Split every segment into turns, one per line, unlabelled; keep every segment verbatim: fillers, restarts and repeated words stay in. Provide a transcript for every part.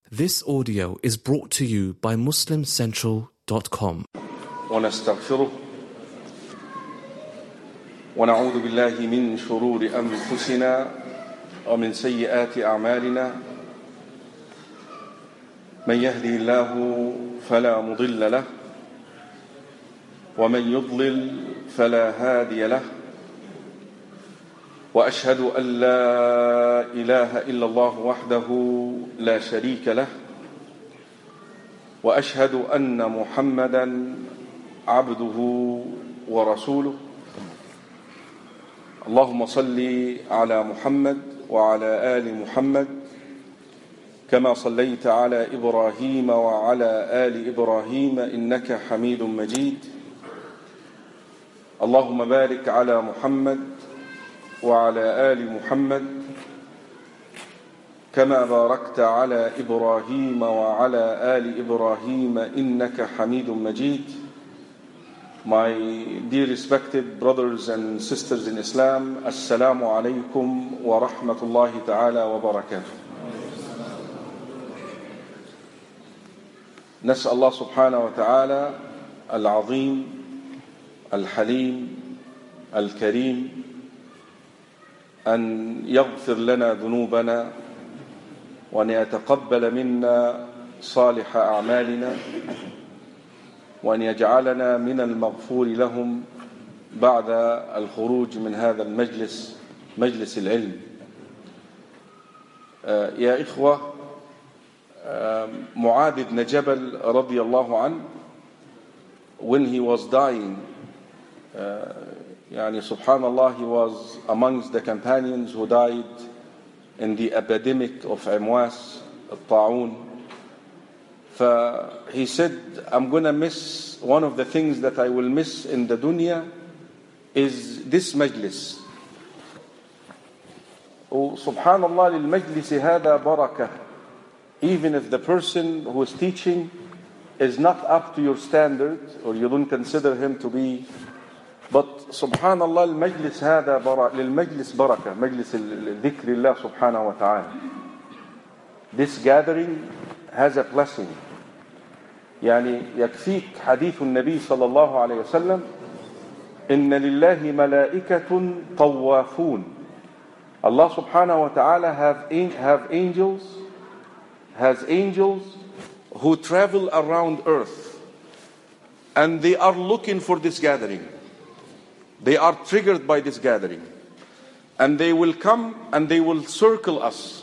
This audio is brought to you by Muslim Central dot com.
ونستغفره ونعوذ بالله من شرور أنفسنا ومن سيئات أعمالنا من يهدي الله فلا مضل له ومن يضلل فلا هادي له وأشهد أن لا إله إلا الله وحده لا شريك له وأشهد أن محمدًا عبده ورسوله اللهم صل على محمد وعلى آل محمد كما صليت على إبراهيم وعلى آل إبراهيم إنك حميد مجيد اللهم بارك على محمد وعلى آل محمد كما باركت على إبراهيم وعلى آل إبراهيم إنك حميد مجيد. My dear respected brothers and sisters in Islam, Assalamu alaikum wa rahmatullahi ta'ala wa barakatuh. نسأل الله سبحانه وتعالى العظيم الحليم الكريم أن يغفر لنا ذنوبنا وأن يتقبل منا صالح أعمالنا وأن يجعلنا من المغفور لهم بعد الخروج من هذا المجلس مجلس العلم. يا إخوة، Mu'adh ibn Jabal radiyallahu anh, when he was dying, uh, Yani subhanallah, he was amongst the companions who died in the epidemic of Amwas, al-Ta'un. He said, I'm going to miss, one of the things that I will miss in the dunya is this majlis. Oh, subhanallah, lil-majlis hada barakah. Even if the person who is teaching is not up to your standard, or you don't consider him to be, but subhanallah, المجلس هذا برا للمجلس بركة، مجلس الذكر الله سبحانه وتعالى. This gathering has a blessing. يعني يكفيك حديث النبي صلى الله عليه وسلم إن لله ملائكة طوافون. Allah subhanahu wa ta'ala have, have angels, has angels who travel around earth, and they are looking for this gathering. They are triggered by this gathering, and they will come and they will circle us,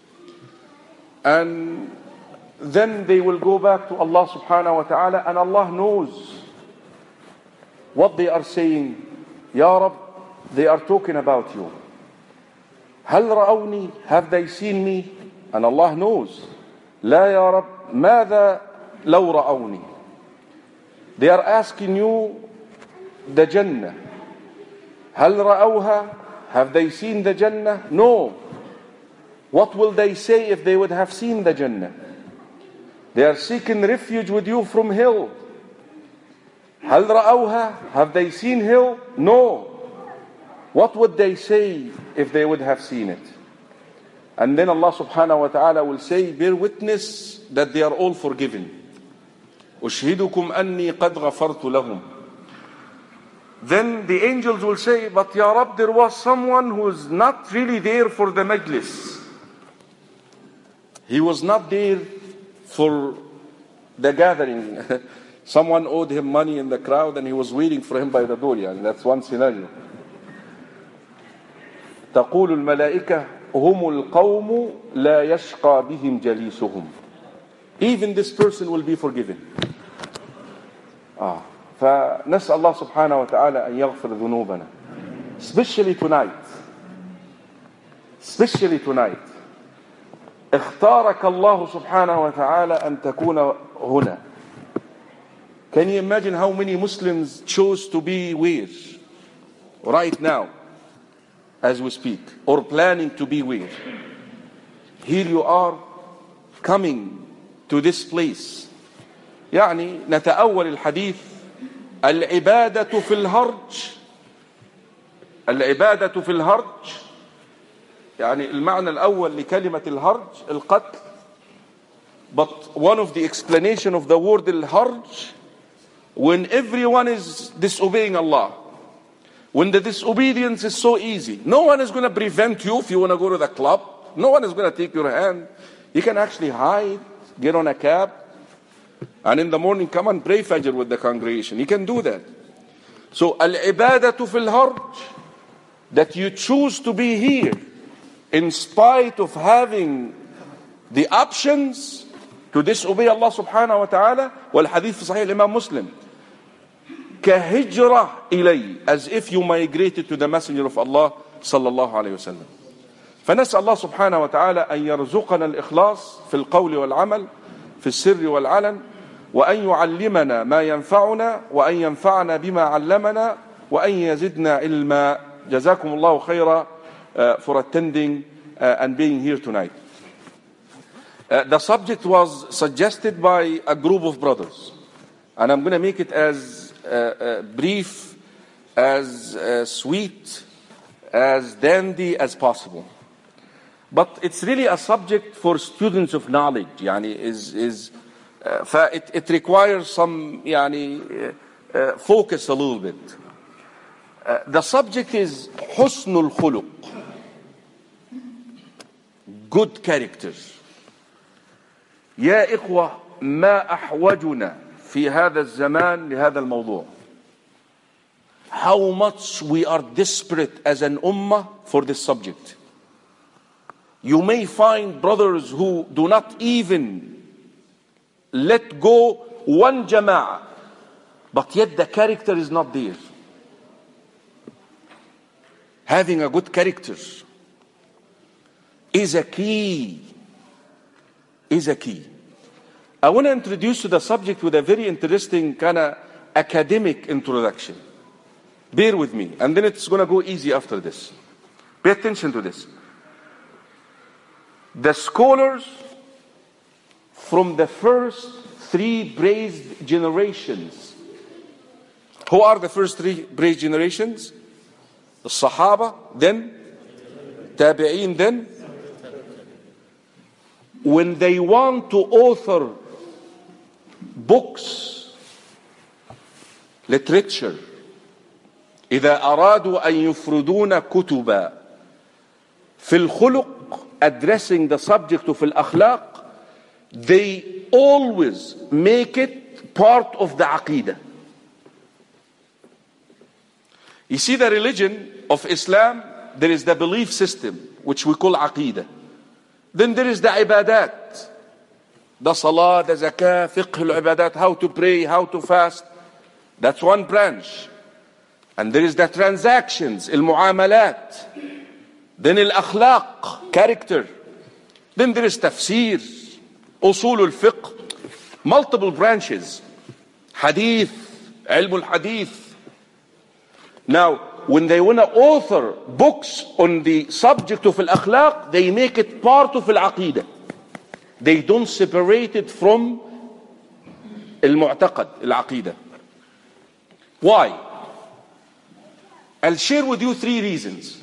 and then they will go back to Allah subhanahu wa ta'ala, and Allah knows what they are saying. Ya Rab, they are talking about you. Hal ra'awni, have they seen me? And Allah knows. La ya Rab, ماذا لو رأوني. They are asking you the Jannah. هل رأوها? Have they seen the Jannah? No. What will they say if they would have seen the Jannah? They are seeking refuge with you from hell. هل رأوها? Have they seen hell? No. What would they say if they would have seen it? And then Allah subhanahu wa ta'ala will say, bear witness that they are all forgiven. أشهدكم أني قد غفرت لهم. Then the angels will say, but Ya Rab, there was someone who is not really there for the majlis. He was not there for the gathering. Someone owed him money in the crowd and he was waiting for him by the door. Yani that's one scenario. تقول الملائكة هم القوم لا يشقى بهم جليسهم. Even this person will be forgiven. Ah. فنسأل الله سبحانه وتعالى أن يغفر ذنوبنا. Especially tonight. Especially tonight. اختارك الله سبحانه وتعالى أن تكون هنا. Can you imagine how many Muslims chose to be where? Right now, as we speak, or planning to be where? Here you are coming to this place. يعني نتأول الحديث العبادة في الهرج العبادة في الهرج يعني المعنى الأول لكلمة الهرج القتل But one of the explanation of the word al-harj, when everyone is disobeying Allah, when the disobedience is so easy, no one is going to prevent you if you want to go to the club. No one is going to take your hand. You can actually hide, get on a cab, and in the morning come and pray Fajr with the congregation. You can do that. So al-ibadatu fil harj, that you choose to be here in spite of having the options to disobey Allah subhanahu wa ta'ala. والحديث في صحيح الإمام مسلم كهجرة إلي, as if you migrated to the messenger of Allah صلى الله عليه وسلم. فنسأل الله سبحانه وتعالى أن يرزقنا الإخلاص في القول والعمل في السر والعلن, وأن يعلمنا ما ينفعنا, وأن ينفعنا بما علمنا, وأن يزدنا علما. جزاكم الله خيرا uh, for attending uh, and being here tonight. Uh, the subject was suggested by a group of brothers, and I'm going to make it as uh, uh, brief, as uh, sweet, as dandy as possible. But it's really a subject for students of knowledge. يعني is is uh, it, it requires some يعني uh, uh, focus a little bit. Uh, the subject is حسن الخلق, good characters. يا إخوة ما أحوجنا في هذا الزمان لهذا الموضوع. How much we are desperate as an ummah for this subject. You may find brothers who do not even let go one jama'ah, but yet the character is not there. Having a good character is a key. Is a key. I want to introduce to the subject with a very interesting kind of academic introduction. Bear with me, and then it's going to go easy after this. Pay attention to this. The scholars from the first three praised generations. Who are the first three praised generations? The Sahaba, then Tabi'een, then. When they want to author books, literature, إذا أرادوا أن يفردون كتبا في الخلق, addressing the subject of al-akhlaq, they always make it part of the aqidah. You see, the religion of Islam, there is the belief system, which we call aqidah. Then there is the ibadat, the salah, the zakah, fiqh al-ibadat, how to pray, how to fast. That's one branch. And there is the transactions, al-mu'amalat. Then al-akhlaq, character. Then there is tafsir, usul al-fiqh, multiple branches. Hadith, ilm al-hadith. Now, when they want to author books on the subject of al-akhlaq, they make it part of al-aqidah. They don't separate it from al-mu'taqad, al-aqidah. Why? I'll share with you three reasons.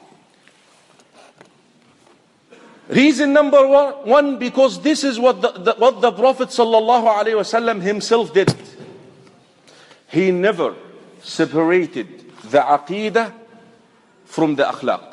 Reason number one, one because this is what the, the, what the Prophet sallallahu alaihi wasallam himself did. He never separated the aqidah from the akhlaq.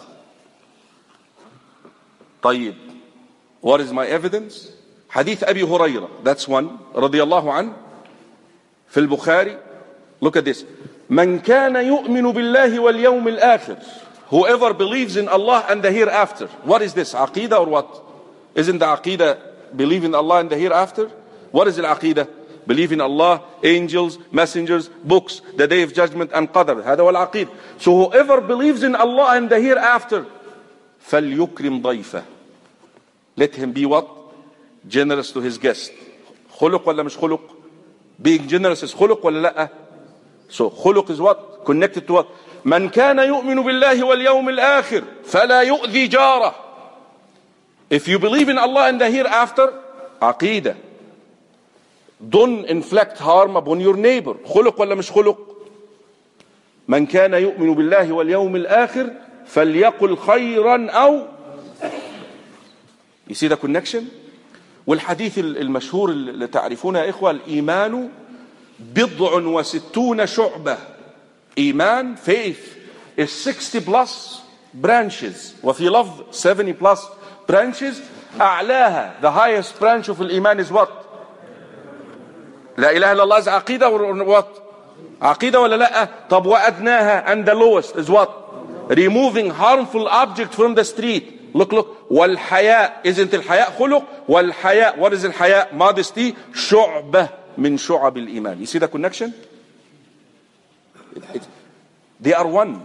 طيب, what is my evidence? Hadith Abi Hurairah, that's one, radiyallahu anhu, في البخاري. Look at this. من كان يؤمن بالله واليوم الآخر. Whoever believes in Allah and the hereafter. What is this? Aqidah or what? Isn't the aqidah believe in Allah and the hereafter? What is the aqidah? Believe in Allah, angels, messengers, books, the day of judgment and qadr. هذا هو العقيدة. So whoever believes in Allah and the hereafter, فليكرم ضيفه. Let him be what? Generous to his guest. خلق ولا مش خلق? Being generous is خلق ولا لأ? So خلق is what? Connected to what? من كان يؤمن بالله واليوم الآخر فلا يؤذي جاره. If you believe in Allah and the hereafter, عقيدة. Don't inflict harm upon your neighbor. خلق ولا مش خلق؟ من كان يؤمن بالله واليوم الآخر فليقل خيرا أو. You see the connection? والحديث المشهور اللي تعرفونه يا إخوة، الإيمان بضع وستون شعبة. إيمان faith is sixty plus branches، وفي لفظ seventy plus branches. أعلاها the highest branch of الإيمان is what؟ لا إله إلا الله is عقيدة or what؟ عقيدة ولا لا؟ طب وأدناها and the lowest is what؟ removing harmful object from the street. Look look والحياء isn't الحياء خلق؟ والحياء what is الحياء؟ modesty. شعبة من شعب الإيمان. You see the connection? It, it, they are one.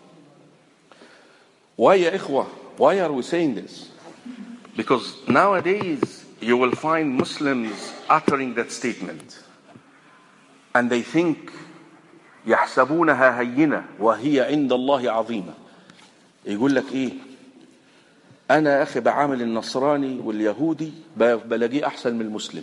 Why يا إخوة? Why are we saying this? Because nowadays you will find Muslims uttering that statement and they think يحسبونها هينة وهي عند الله عظيمة. يقول لك إيه؟ أنا يا أخي بعامل النصراني واليهودي بلاقيه أحسن من المسلم.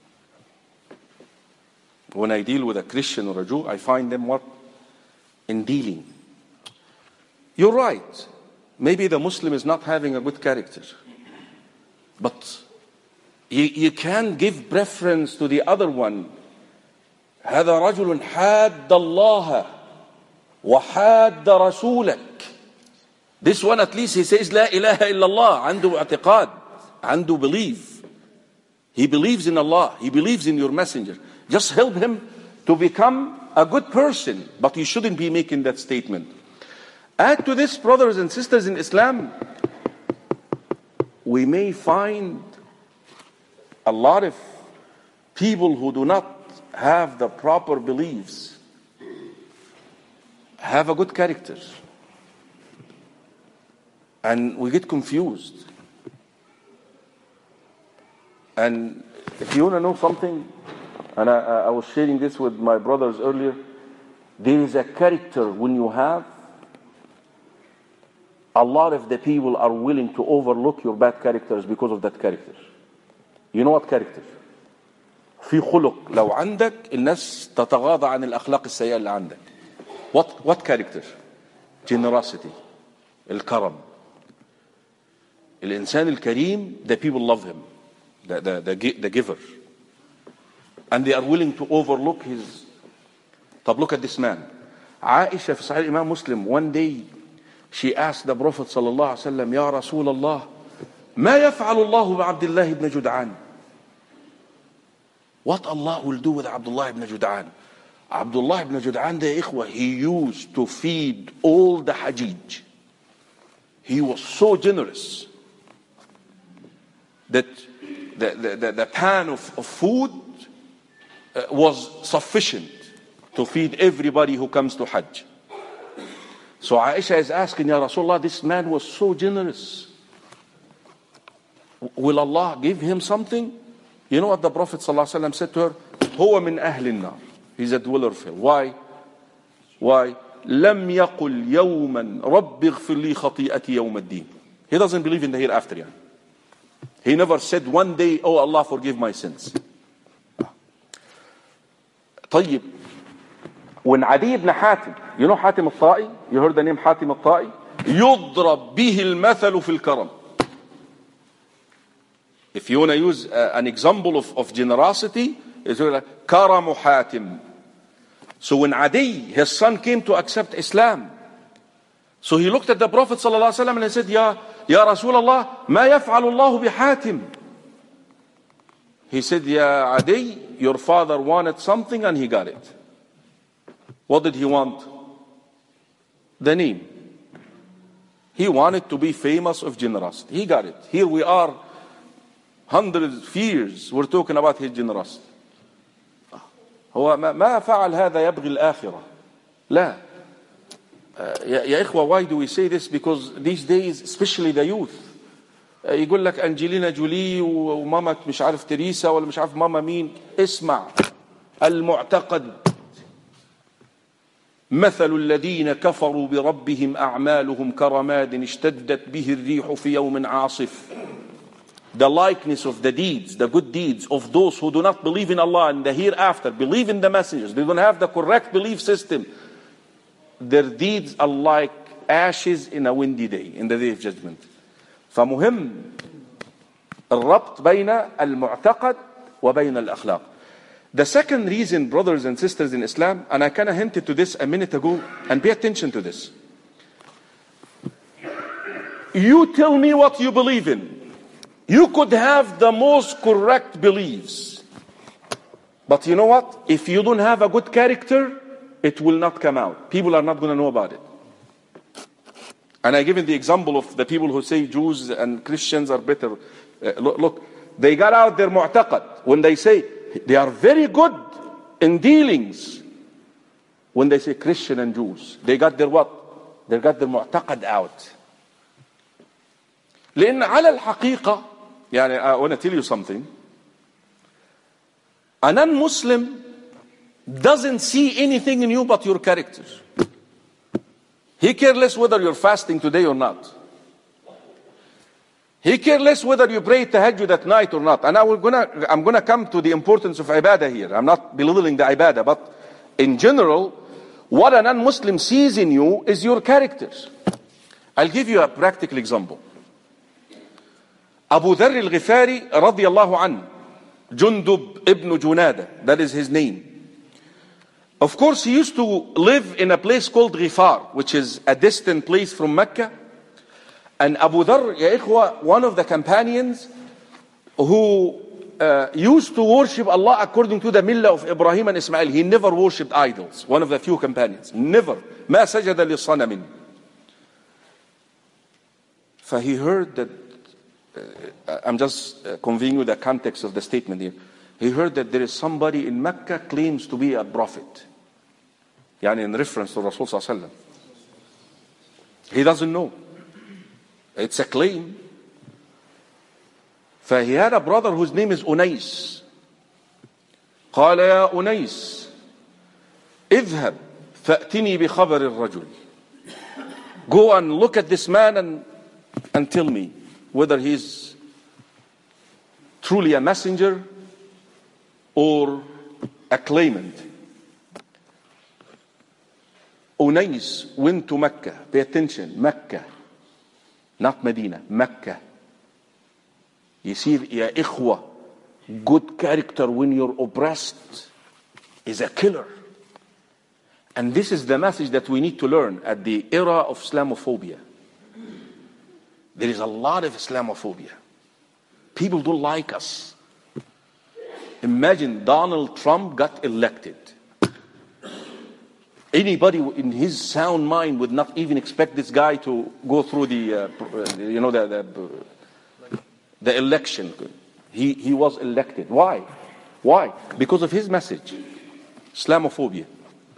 When I deal with a Christian or a Jew, I find them what? In dealing. You're right. Maybe the Muslim is not having a good character. But you, you can give preference to the other one. هذا رجل حاد الله وحاد رسولك. This one at least he says لا إله إلا الله. عنده اعتقاد. عنده belief. He believes in Allah. He believes in your messenger. Just help him to become a good person. But you shouldn't be making that statement. Add to this, brothers and sisters in Islam, we may find a lot of people who do not have the proper beliefs have a good character. And we get confused. And if you want to know something, and I, I was sharing this with my brothers earlier, there is a character when you have, a lot of the people are willing to overlook your bad characters because of that character. You know what character? في خلق لو عندك الناس تتغاضى عن الأخلاق السيئة اللي عندك. What what character? Generosity. الكرم. الإنسان الكريم, the people love him, the the the, the giver, and they are willing to overlook his. طب look at this man. عائشة في صحيح الإمام مسلم, one day she asked the Prophet صلى الله عليه وسلم, يا رسول الله ما يفعل الله بعبد الله بن جدعان? What Allah will do with Abdullah ibn Jud'an? Abdullah ibn Jud'an, the ikhwah, he used to feed all the Hajij. He was so generous that the, the, the, the pan of, of food uh, was sufficient to feed everybody who comes to Hajj. So Aisha is asking, Ya Rasulullah, this man was so generous. Will Allah give him something? You know what the Prophet ﷺ said to her? هو من أهل النار. He's a dweller of hell. Why? Why? لم يقل يوما رب اغفر لي خطيئتي يوم الدين. He doesn't believe in the hereafter. يعني. He never said one day, oh Allah forgive my sins. طيب. When Adi ibn Hatim, you know Hatim al-Ta'i? You heard the name Hatim al-Ta'i? يضرب به المثل في الكرم. If you want to use uh, an example of, of generosity, it's like Karamu Hatim. So when Adi, his son, came to accept Islam, so he looked at the Prophet ﷺ and he said, Ya, Ya Rasulullah, ma yaf'alu Allahu bi Hatim? He said, Ya Adi, your father wanted something and he got it. What did he want? The name. He wanted to be famous of generosity. He got it. Here we are, hundreds of years, we're talking about his generosity. هو ما فعل هذا يبغي الآخرة. لا. يا إخوة, why do we say this? Because these days, especially the youth, يقول لك أنجلينا جولي وماما مش عارف تريسا ولا مش عارف ماما مين. اسمع, المعتقد مثل الذين كفروا بربهم أعمالهم كرماد اشتدت به الريح في يوم عاصف. The likeness of the deeds, the good deeds of those who do not believe in Allah and the hereafter, believe in the messengers, they don't have the correct belief system. Their deeds are like ashes in a windy day, in the day of judgment. فمهم, الربط بين المعتقد وبين الأخلاق. The second reason, brothers and sisters in Islam, and I kind of hinted to this a minute ago, and pay attention to this. You tell me what you believe in. You could have the most correct beliefs. But you know what? If you don't have a good character, it will not come out. People are not going to know about it. And I give you the example of the people who say Jews and Christians are better. Uh, look, look, they got out their mu'taqad. When they say, they are very good in dealings. When they say Christian and Jews, they got their what? They got their mu'taqad out. لأن على الحقيقة, يعني I want to tell you something. A non-Muslim doesn't see anything in you but your character. He cares less whether you're fasting today or not. He cares less whether you pray tahajjud at night or not. And I will gonna, I'm going to come to the importance of ibadah here. I'm not belittling the ibadah, but in general, what a non-Muslim sees in you is your character. I'll give you a practical example. Abu Dharr al-Ghifari radiyallahu anhu, Jundub ibn Junada, that is his name. Of course, he used to live in a place called Ghifar, which is a distant place from Mecca. And Abu Dharr, ya ikhwa, one of the companions who uh, used to worship Allah according to the millah of Ibrahim and Ismail. He never worshipped idols. One of the few companions. Never. ما سجد لصنم. So he heard that, uh, I'm just uh, conveying you the context of the statement here. He heard that there is somebody in Mecca claims to be a prophet. Yani in reference to Rasul sallallahu alaihi wasallam. He doesn't know. It's a claim. So he had a brother whose name is Unais. قال يا أنيس اذهب فأتني بخبر الرجل. Go and look at this man and, and tell me whether he's truly a messenger or a claimant. Unais went to Mecca. Pay attention, Mecca. Not Medina, Mecca. You see, ya ikhwa, good character when you're oppressed is a killer. And this is the message that we need to learn at the era of Islamophobia. There is a lot of Islamophobia. People don't like us. Imagine Donald Trump got elected. Anybody in his sound mind would not even expect this guy to go through the, uh, you know, the, the, the election. He, he was elected. Why? Why? Because of his message. Islamophobia.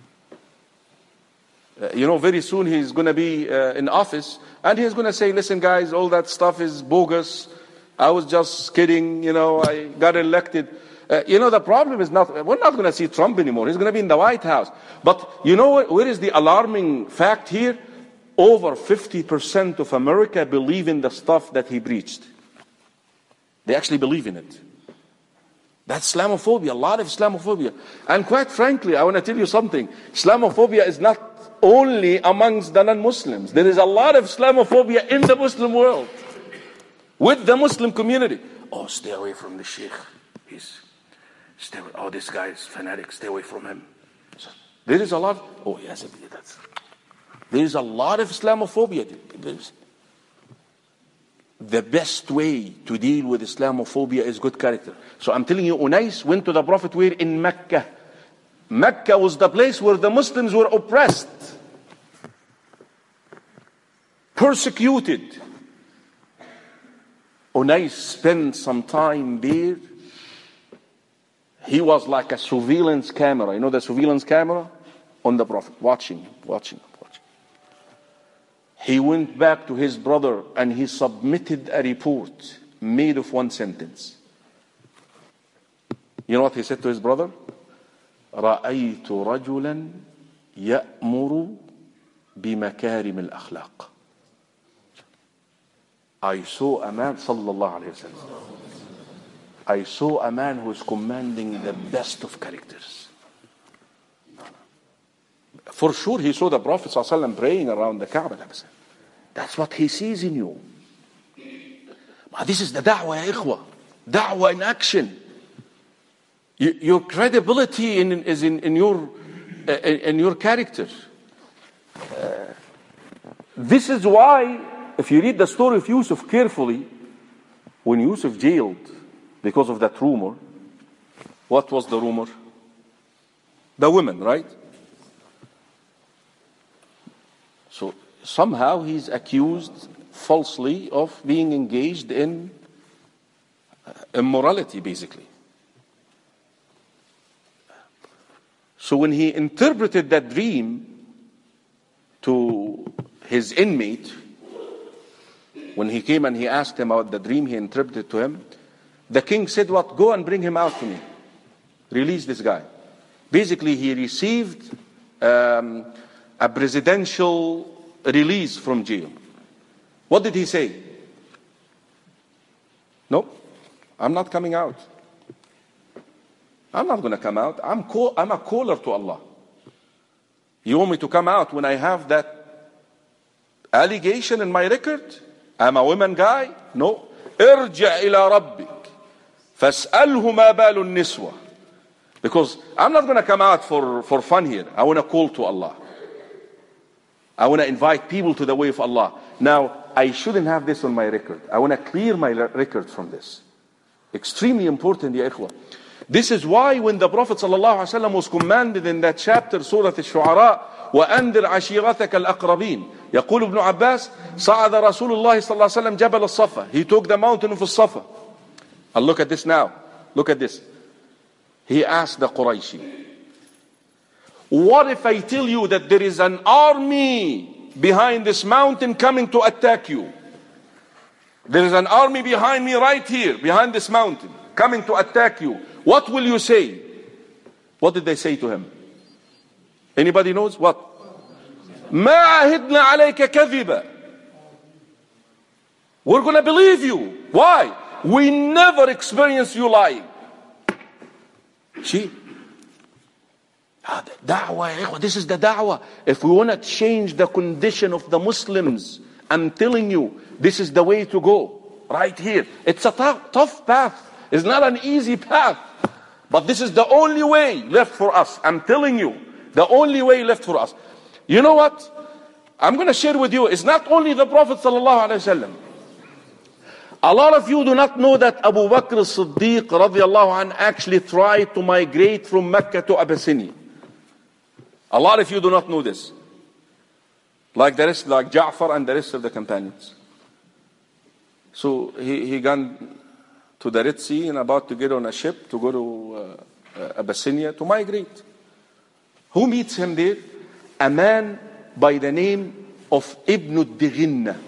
Uh, you know, very soon he's going to be uh, in office and he's going to say, listen guys, all that stuff is bogus. I was just kidding, you know, I got elected. Uh, you know, the problem is not, we're not going to see Trump anymore. He's going to be in the White House. But you know what, where is the alarming fact here? Over fifty percent of America believe in the stuff that he preached. They actually believe in it. That's Islamophobia, a lot of Islamophobia. And quite frankly, I want to tell you something. Islamophobia is not only amongst the non-Muslims. There is a lot of Islamophobia in the Muslim world. With the Muslim community. Oh, stay away from the sheikh. He's... Stay away. Oh, this guy is fanatic. Stay away from him. So, there is a lot. Oh, yes, that's. There is a lot of Islamophobia. The best way to deal with Islamophobia is good character. So I'm telling you, Unais went to the Prophet where in Mecca. Mecca was the place where the Muslims were oppressed, persecuted. Unais spent some time there. He was like a surveillance camera. You know the surveillance camera? On the Prophet. Watching, watching, watching. He went back to his brother and he submitted a report made of one sentence. You know what he said to his brother? رَأَيْتُ رَجُلًا يَأْمُرُ بِمَكَارِمِ الْأَخْلَاقِ. I saw a man, sallallahu alayhi wa sallam. I saw a man who is commanding the best of characters. For sure, he saw the Prophet ﷺ praying around the Kaaba. That's what he sees in you. This is the da'wah, ya ikhwa. Da'wah in action. You, your credibility in, is in, in, your, uh, in your character. Uh, this is why, if you read the story of Yusuf carefully, when Yusuf jailed because of that rumor, what was the rumor? The women, right? So somehow he's accused falsely of being engaged in immorality, basically. So when he interpreted that dream to his inmate, when he came and he asked him about the dream he interpreted to him, the king said, what? Go and bring him out to me. Release this guy. Basically, he received um, a presidential release from jail. What did he say? No, I'm not coming out. I'm not going to come out. I'm, call, I'm a caller to Allah. You want me to come out when I have that allegation in my record? I'm a woman guy? No. ارجع إلى ربك فاسأله ما بال النسوة. Because I'm not going to come out for, for fun here. I want to call to Allah. I want to invite people to the way of Allah. Now, I shouldn't have this on my record. I want to clear my record from this. Extremely important, ya ikhwa. This is why when the Prophet ﷺ was commanded in that chapter, Surah Al-Shu'ara, وَأَنذِرْ عَشِيرَتَكَ الْأَقْرَبِينَ. يقول ابن عباس صعد رسول الله صلى الله عليه وسلم جبل الصفا. He took the mountain of Safa. And look at this now. Look at this. He asked the Qurayshi, what if I tell you that there is an army behind this mountain coming to attack you? There is an army behind me right here, behind this mountain, coming to attack you. What will you say? What did they say to him? Anybody knows? What? ما عهدنا عليك كذبا. We're going to believe you. Why? We never experienced you lying. See? Da'wah, this is the da'wah. If we want to change the condition of the Muslims, I'm telling you, this is the way to go. Right here. It's a tough, tough path. It's not an easy path. But this is the only way left for us. I'm telling you, the only way left for us. You know what? I'm going to share with you, it's not only the Prophet sallallahu alaihi wasallam. A lot of you do not know that Abu Bakr as-Siddiq radiallahu anh actually tried to migrate from Mecca to Abyssinia. A lot of you do not know this. Like the rest, like Ja'far and the rest of the companions. So he, he gone to the Red Sea and about to get on a ship to go to uh, uh, Abyssinia to migrate. Who meets him there? A man by the name of Ibn al-Dighinna.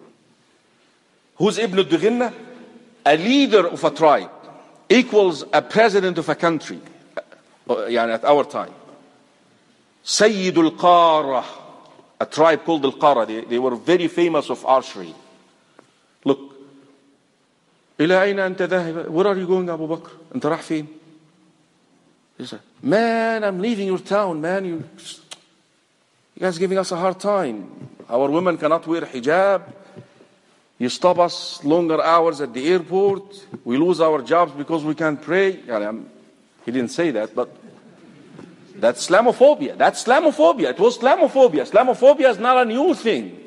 Who's Ibn al-Dighinna? A leader of a tribe. Equals a president of a country. Uh, at our time. Sayyid al-Qara. A tribe called al-Qara. They, they were very famous of archery. Look. إلى أين أنت ذاهب? Where are you going, Abu Bakr? أنت راح فين? He said, man, I'm leaving your town, man. You, you guys are giving us a hard time. Our women cannot wear hijab. You stop us longer hours at the airport. We lose our jobs because we can't pray. He didn't say that, but that's Islamophobia. That's Islamophobia. It was Islamophobia. Islamophobia is not a new thing.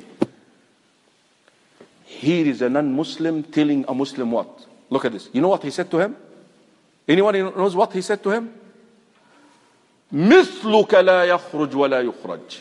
Here is a non-Muslim telling a Muslim what? Look at this. You know what he said to him? Anyone knows what he said to him? مثلك لا يخرج ولا يخرج.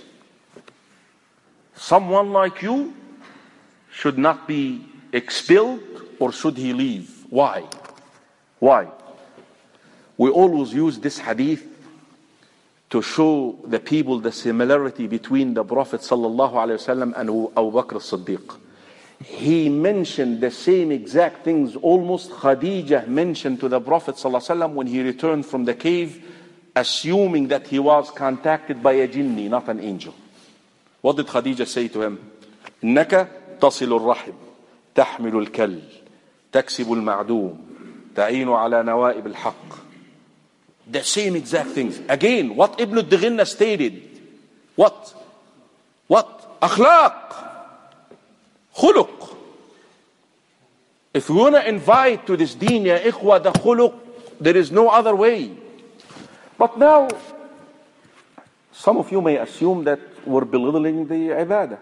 Someone like you should not be expelled, or should he leave? Why? Why? We always use this hadith to show the people the similarity between the Prophet sallallahu alaihi wasallam and Abu Bakr as-Siddiq. He mentioned the same exact things almost Khadijah mentioned to the Prophet sallallahu alaihi wasallam when he returned from the cave, assuming that he was contacted by a jinni, not an angel. What did Khadijah say to him? إنك تصل الرحم تحمل الكل تكسب المعدوم تعين على نوائب الحق. The same exact things. Again, what Ibn al-Dighinna stated. What? What? أخلاق. خلق. If we want to invite to this deen, ya ikhwa, the khuluq, there is no other way. But now, some of you may assume that we're belittling the ibadah.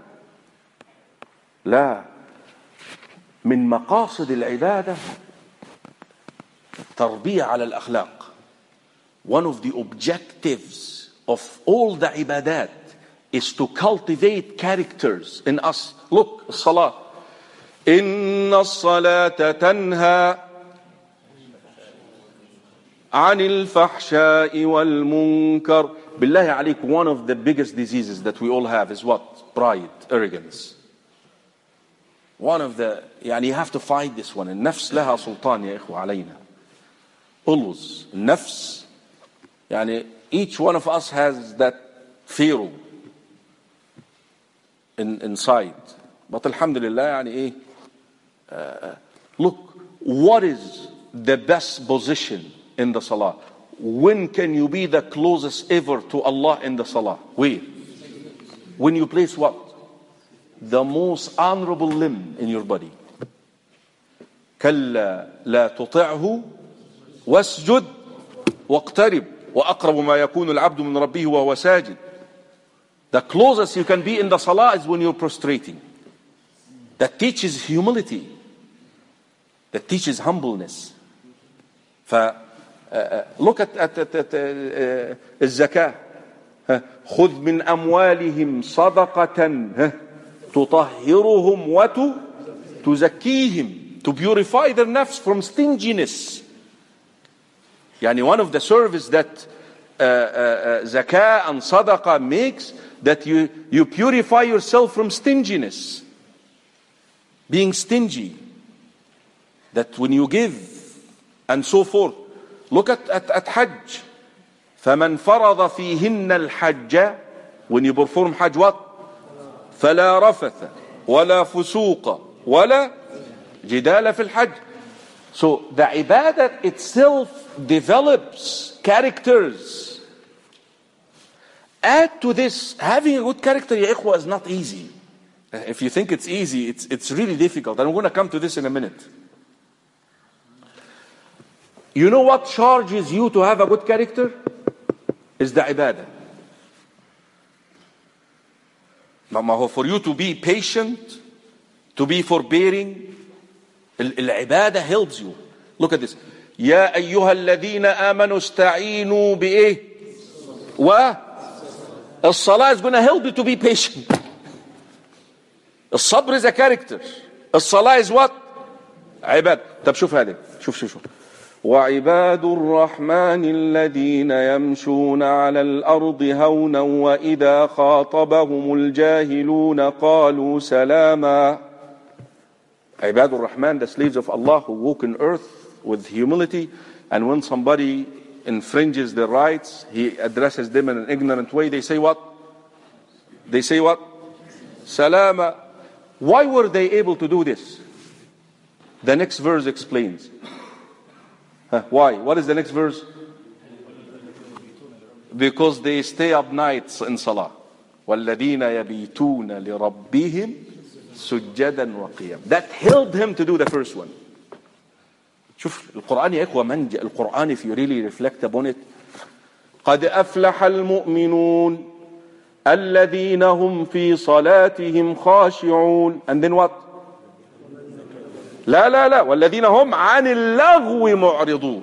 لا. من مقاصد العبادة تربية على الأخلاق. One of the objectives of all the ibadat is to cultivate characters in us. Look, الصلاة. إن الصلاة تنهى عن الفحشاء والمنكر. بالله عليك, one of the biggest diseases that we all have is what? Pride, arrogance. One of the, يعني you have to fight this one. النفس لها سلطان يا إخوة علينا. Always. النفس, يعني each one of us has that fear in, inside. But alhamdulillah, يعني إيه? Uh, look, what is the best position in the salah? When can you be the closest ever to Allah in the salah? Where? When you place what? The most honorable limb in your body. كلا لا تطعه واسجد واقترب وأقرب ما يكون العبد من ربه وهو ساجد. The closest you can be in the salah is when you're prostrating. That teaches humility. That teaches humbleness. ف uh, look at, at, at, at uh, الزكاة. خذ من أموالهم صدقة تطهرهم وتزكيهم. To purify their nafs from stinginess. يعني one of the service that uh, uh, zakah and sadaqah makes, that you, you purify yourself from stinginess. Being stingy. That when you give and so forth. Look at, at, at Hajj. فَمَنْ فَرَضَ فِيهِنَّ الْحَجَّ. When you perform Hajj, what? فَلَا رَفَثَ وَلَا فُسُوقَ وَلَا جِدَالَ فِي الْحَجِّ. So the ibadat itself develops characters. Add to this, having a good character, ya ikhwa, is not easy. If you think it's easy, it's, it's really difficult. And I'm going to come to this in a minute. You know what charges you to have a good character? Is the ibadah. For you to be patient, to be forbearing, العبادة helps you. Look at this. يا أيها الذين آمنوا استعينوا بإيه؟ و الصلاة is going to help you to be patient. الصبر is a character. الصلاة is what? عبادة. طب شوف هذا. شوف شوف شوف. وعباد الرحمن الذين يمشون على الأرض هونا وإذا خاطبهم الجاهلون قالوا سلاما. عباد الرحمن, the slaves of Allah who walk in earth with humility, and when somebody infringes their rights, he addresses them in an ignorant way. They say what? They say what? Salama. Why were they able to do this? The next verse explains. Huh, why? What is the next verse? Because they stay up nights in salah. وَالَّذِينَ يَبِيتُونَ لِرَبِّهِمْ سُجَّدًا وَقِيَامًا. That helped him to do the first one. شوف القرآن يا إخوة منجأ. القرآن, if you really reflect upon it, قَدْ أَفْلَحَ الْمُؤْمِنُونَ الَّذِينَ هُمْ فِي صَلَاتِهِمْ خَاشِعُونَ. And then what? لا لا لا والذين هم عن اللغو معرضون.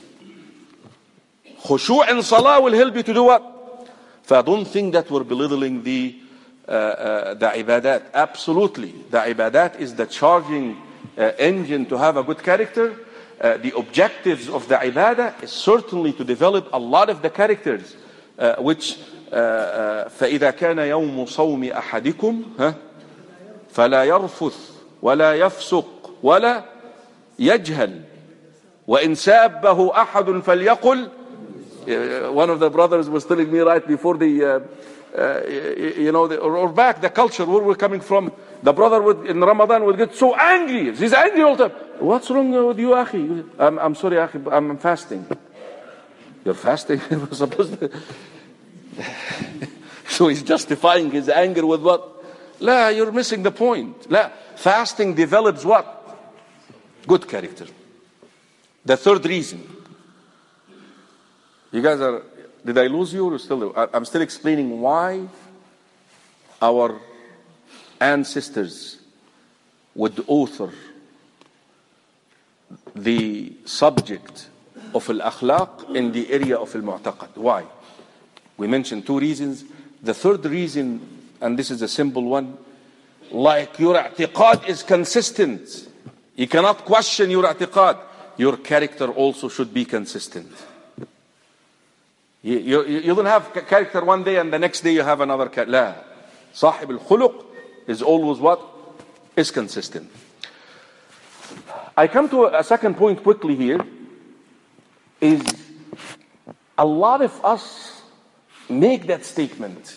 خشوع in salah will help you to do what? So I don't think that we're belittling the uh, uh, the ibadat. Absolutely, the ibadat is the charging uh, engine to have a good character. Uh, the objectives of the ibadah is certainly to develop a lot of the characters uh, which uh, uh, فإذا كان يوم صوم أحدكم فلا يرفث ولا يفسق ولا يجهل وإن سابه أحد فليقل. One of the brothers was telling me right before the uh, uh, you know the, or back the culture where we're coming from, the brother would in Ramadan would get so angry. He's angry all the time. What's wrong with you, akhi? I'm, I'm sorry, akhi, I'm fasting. You're fasting? We're supposed to. So he's justifying his anger with what? La, you're missing the point. La, fasting develops what? Good character. The third reason. You guys are, did I lose you or still? I'm still explaining why our ancestors would author the subject of al-akhlaq in the area of al-mu'taqad. Why? We mentioned two reasons. The third reason, and this is a simple one, like your i'tiqad is consistent. You cannot question your i'tiqad. Your character also should be consistent. You, you, you don't have character one day and the next day you have another character. La. Sahib al-khuluq is always what? Is consistent. I come to a second point quickly here. Is a lot of us make that statement.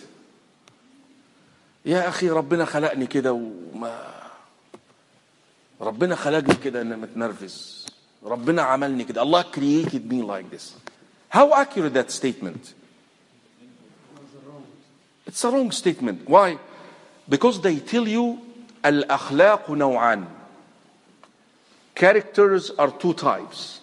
يا أخي ربنا خلقني كده وما ربنا خلقني كده أنا متنرفز. ربنا عملني كده. Allah created me like this. How accurate that statement? It's a wrong statement. Why? Because they tell you al-akhlaq naw'an. Characters are two types.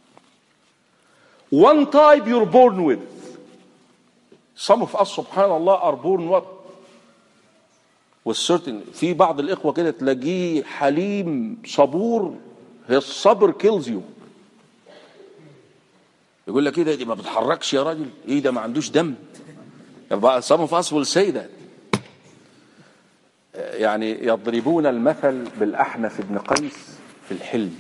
One type you're born with. Some of us, subhanallah, are born what? With certain. في بعض الإخوة كده تلاقيه حليم صبور. His صبر kills you. يقول لك ايه ده ما بتحركش يا راجل. ايه ده ما عندوش دم. Some of us will say that. يعني يضربون المثل بالأحنف بن قيس في الحلم.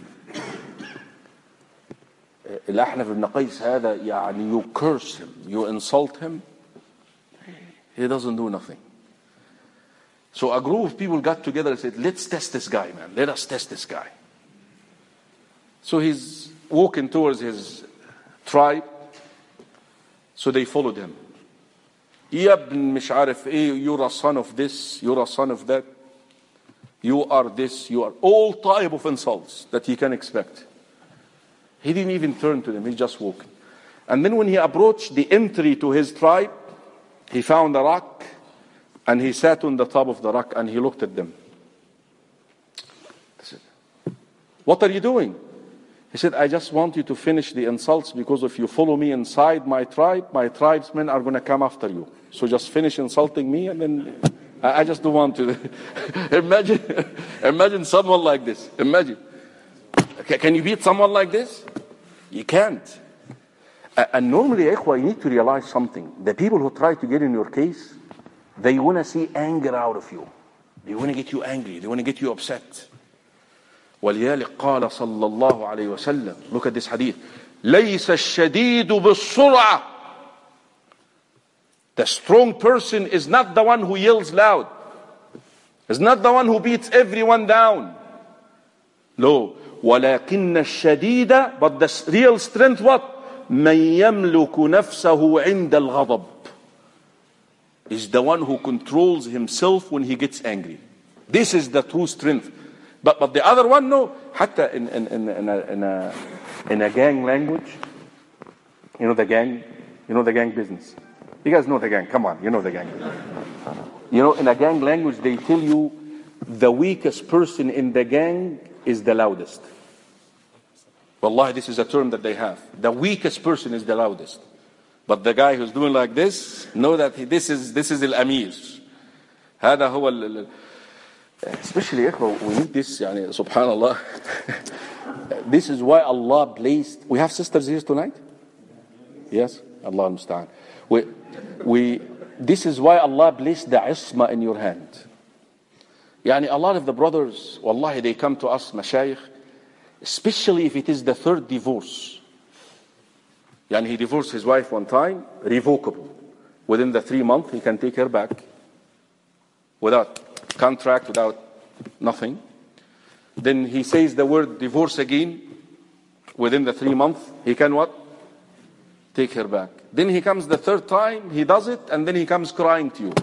الأحنف بن قيس هذا يعني you curse him, you insult him, he doesn't do nothing. So a group of people got together and said, let's test this guy, man. Let us test this guy. So he's walking towards his tribe. So they followed him. يا ابن مش عارف ايه, you're a son of this, you're a son of that, you are this, you are all type of insults that he can expect. He didn't even turn to them, he just walked. And then when he approached the entry to his tribe, he found a rock and he sat on the top of the rock and he looked at them. He said, what are you doing? He said, I just want you to finish the insults because if you follow me inside my tribe, my tribesmen are going to come after you. So just finish insulting me and then I, I just don't want to. imagine, imagine someone like this. Imagine. Can you beat someone like this? You can't. And normally, ikhwa, you need to realize something. The people who try to get in your case, they want to see anger out of you. They want to get you angry. They want to get you upset. ولذلك قال صلى الله عليه وسلم, look at this hadith, ليس الشديد بالسرعة. The strong person is not the one who yells loud. Is not the one who beats everyone down. No. ولكن الشديد, but the real strength what? من يملك نفسه عند الغضب. Is the one who controls himself when he gets angry. This is the true strength. But but the other one, no. حتى in in in in a, in a in a gang language, you know the gang, you know the gang business. You guys know the gang. Come on, you know the gang. You know, in a gang language, they tell you the weakest person in the gang is the loudest. Wallahi, this is a term that they have. The weakest person is the loudest. But the guy who's doing like this, know that he, this is this is al-amir. هذا هو ال Especially, we need this, yani, subhanallah. This is why Allah placed. We have sisters here tonight? Yes? Allah al-musta'an. We, we, this is why Allah placed the isma in your hand. Yani, a lot of the brothers, wallahi, they come to us, mashayikh, especially if it is the third divorce. Yani, he divorced his wife one time, revocable. Within the three months, he can take her back without contract, without nothing. Then he says the word divorce again. Within the three months, he can what? Take her back. Then he comes the third time, he does it, and then he comes crying to you.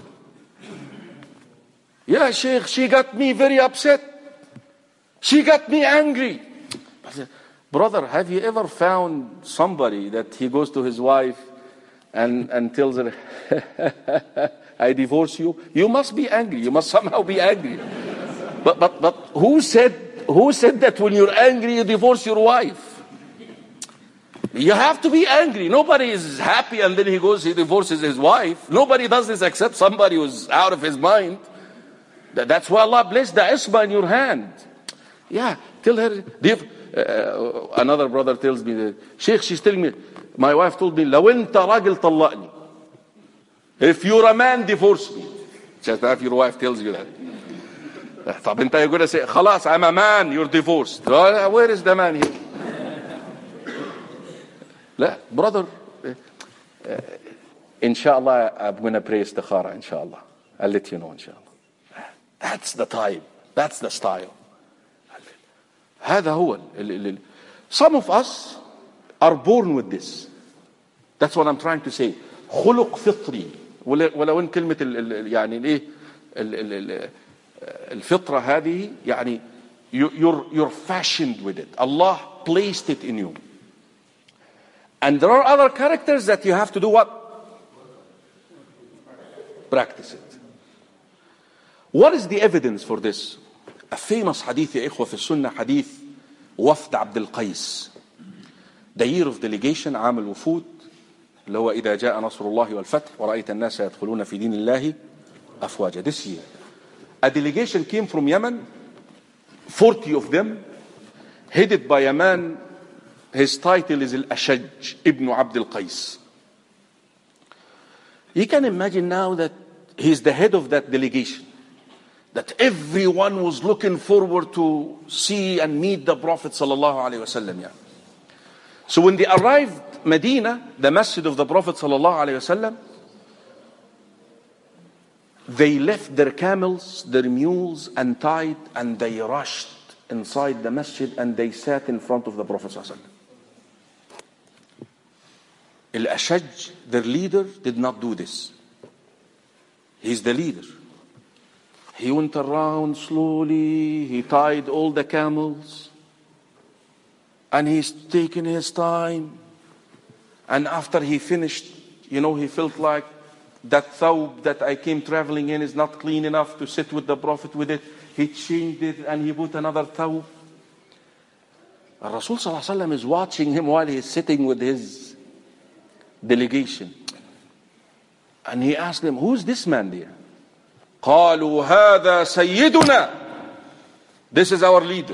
Yeah, Sheikh, she got me very upset. She got me angry. I said, brother, have you ever found somebody that he goes to his wife and, and tells her, I divorce you? You must be angry. You must somehow be angry. But, but, but who said who said that when you're angry you divorce your wife? You have to be angry. Nobody is happy and then he goes, he divorces his wife. Nobody does this except somebody who's out of his mind. That's why Allah blessed the isma in your hand. Yeah, tell her. Uh, another brother tells me, that, Sheikh, she's telling me, my wife told me, لو أنت راجل طلقني. If you're a man, divorce me. Just if your wife tells you that. طب انت you're going to say, خلاص, I'm a man, you're divorced. Where is the man here? لا, brother, uh, inshallah, I'm going to pray istikhara, inshallah. I'll let you know, inshallah. That's the time. That's the style. هذا هو. Some of us are born with this. That's what I'm trying to say. خلق فطري. ولو ان كلمة يعني ايه الفطرة هذه يعني you're you're fashioned with it. Allah placed it in you. And there are other characters that you have to do what? Practice it. What is the evidence for this? A famous hadith يا إخوة في السنة, حديث وفد عبد القيس. The year of delegation, عام الوفود, اللي هو إذا جاء نصر الله والفتح ورأيت الناس يدخلون في دين الله أفواجا. This year, a delegation came from Yemen, forty of them, headed by a man. His title is Al-Ashaj ibn Abd al-Qais. You can imagine now that he's the head of that delegation, that everyone was looking forward to see and meet the Prophet sallallahu alaihi wasallam. Yeah. So when they arrived Medina, the masjid of the Prophet sallallahu alaihi wasallam, they left their camels, their mules untied, and they rushed inside the masjid and they sat in front of the Prophet sallallahu alaihi wasallam. Al-Ashaj, their leader, did not do this. He's the leader. He went around slowly, he tied all the camels, and he's taking his time. And after he finished, you know, he felt like that thawb that I came traveling in is not clean enough to sit with the Prophet with it. He changed it and he put another thawb. Rasul sallallahu alaihi wasallam is watching him while he's sitting with his delegation. And he asked them, who's this man there? قالوا هذا سيدنا. This is our leader.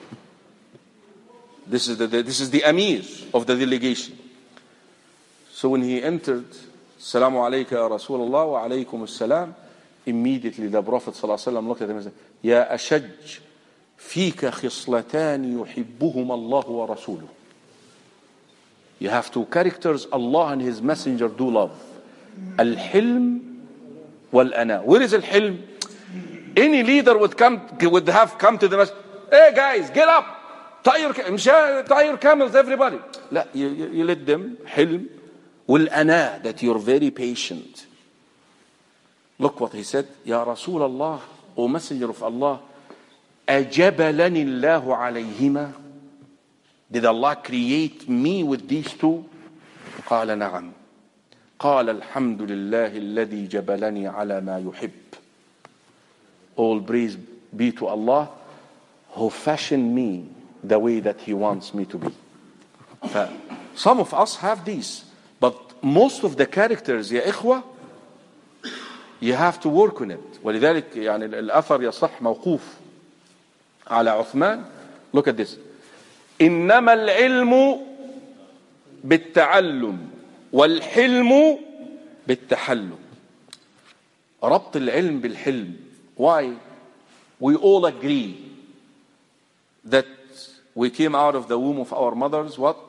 This is the, the this is the Amir of the delegation. So when he entered, Assalamu alayka ya Rasulullah wa alaykum assalam, immediately the Prophet sallallahu alaihi wasallam looked at him and said, Ya Ashaj, fika khislatan yuhibbuhum Allah wa rasuluh. You have two characters Allah and His Messenger do love. Al-Hilm wal-Ana. Where is Al-Hilm? Any leader would come, would have come to the masjid. Hey guys, get up! Tie your, tie your camels, everybody. La, you, you, you let them, Hilm wal-Ana, that you're very patient. Look what he said. Ya Rasul Allah, O Messenger of Allah, أجبلني الله عليهما. Did Allah create me with these two? قال نعم. قال الحمد لله الذي جبلني على ما يحب. All praise be to Allah who fashioned me the way that He wants me to be. Some of us have these, but most of the characters يا إخوة, you have to work on it. ولذلك يعني الأثر يصح موقوف على عثمان. Look at this. إنما العلم بالتعلم والحلم بالتحلم. ربط العلم بالحلم. Why? We all agree that we came out of the womb of our mothers, what?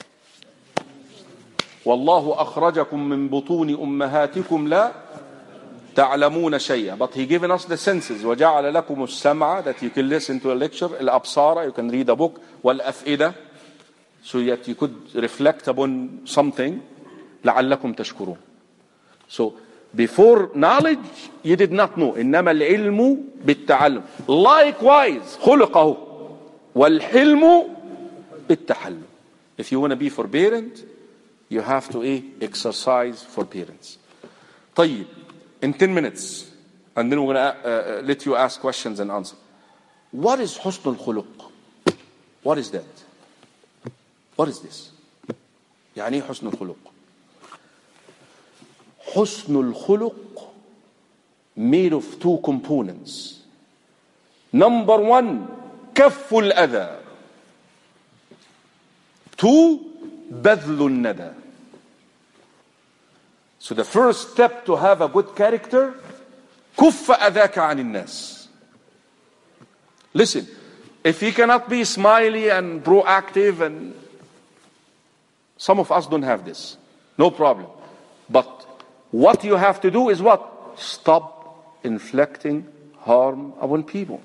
والله أخرجكم من بطون أمهاتكم لا تعلمون شيئا. But He given us the senses. وجعل لكم السمع, that you can listen to a lecture. الأبصار, you can read a book. والأفئدة, so that you could reflect upon something. لعلكم تشكرون. So before knowledge you did not know. إنما العلم بالتعلم. Likewise خلقه والحلم بالتحلم. If you want to be forbearant, you have to eh, exercise forbearance. طيب, in ten minutes, and then we're going to uh, let you ask questions and answer. What is حسن الخلق? What is that? What is this? يعني إيه حسن الخلق? حسن الخلق made of two components. Number one, كف الأذى. Two, بذل الندى. So the first step to have a good character, كف أذاك عن الناس. Listen, if you cannot be smiley and proactive, and some of us don't have this, no problem. But what you have to do is what? Stop inflicting harm upon people.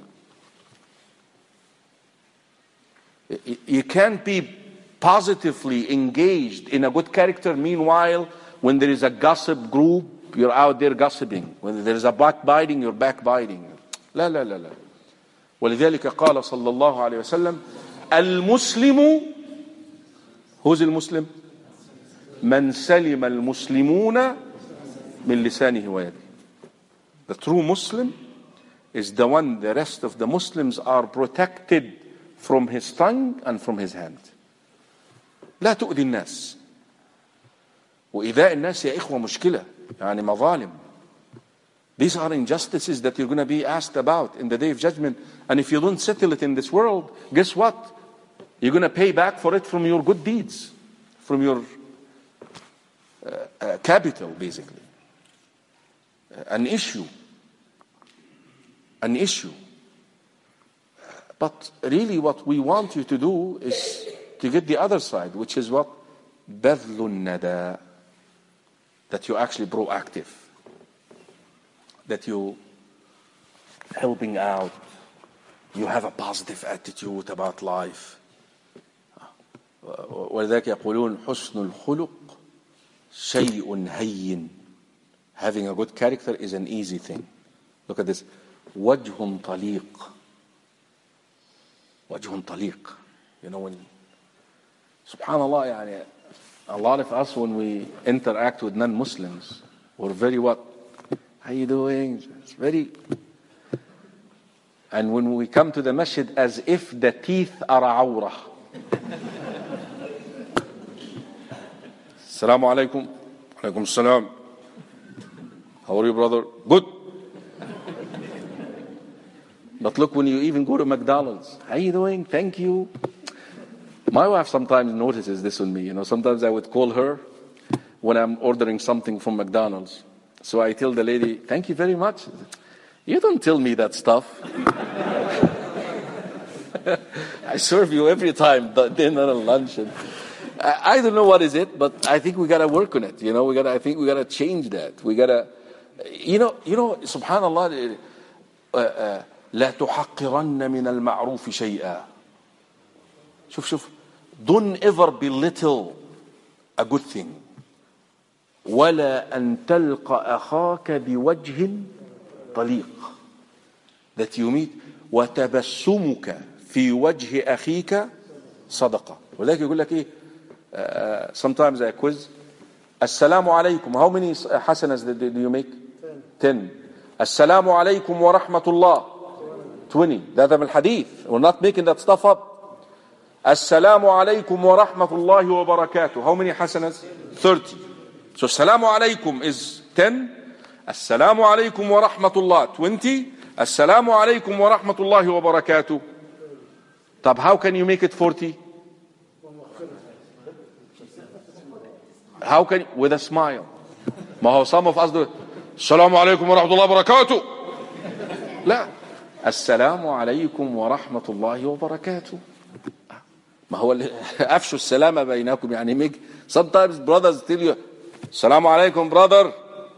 You can't be positively engaged in a good character. Meanwhile, when there is a gossip group, you're out there gossiping. When there is a backbiting, you're backbiting. لا لا لا لا. ولذلك قال صلى الله عليه وسلم المسلم. Who's المسلم? من سلم المسلمون من لسانه ويده. The true Muslim is the one the rest of the Muslims are protected from his tongue and from his hand. لا تؤذي الناس. وإيذاء الناس يا إخوة مشكلة. يعني مظالم. These are injustices that you're going to be asked about in the day of judgment. And if you don't settle it in this world, guess what? You're going to pay back for it from your good deeds, from your uh, uh, capital, basically. Uh, an issue. An issue. But really what we want you to do is to get the other side, which is what? بذل الندى. That you're actually proactive. That you helping out. You have a positive attitude about life. ولذلك يقولون حسن الخلق شيء هين. Having a good character is an easy thing. Look at this. وجه طليق. وجه طليق. You know, when subhanallah, يعني, a lot of us when we interact with non-Muslims, we're very what? How you doing? It's very. And when we come to the masjid, as if the teeth are awrah. Assalamu alaikum. Alaikum salam. How are you, brother? Good. But look, when you even go to McDonald's, how you doing? Thank you. My wife sometimes notices this on me. You know, sometimes I would call her when I'm ordering something from McDonald's. So I tell the lady, thank you very much. You don't tell me that stuff. I serve you every time, dinner and lunch. And I, I don't know what is it, but I think we got to work on it. You know, we got. I think we got to change that. We got to, you know, you know, subhanallah, لا تحقرن من المعروف شيئا. شوف شوف. Don't ever belittle a good thing. ولا أن تلقى أخاك بوجه طليق. That you meet وتبسمك في وجه أخيك صدقة. ولذلك يقول لك إيه uh, sometimes I quiz السلام عليكم. How many حسنات do you make? ten. السلام عليكم ورحمة الله. twenty. هذا من الحديث. We're not making that stuff up. السلام عليكم ورحمة الله وبركاته. How many حسنات? thirty. So السلام عليكم is ten. السلام عليكم ورحمة الله twenty. السلام عليكم ورحمة الله وبركاته. طب how can you make it forty? How can, with a smile. ما هو some of us do السلام عليكم ورحمة الله وبركاته. لا. السلام عليكم ورحمة الله وبركاته. ما هو أفشوا السلام بينكم يعني make sometimes brothers tell you السلام عليكم brother.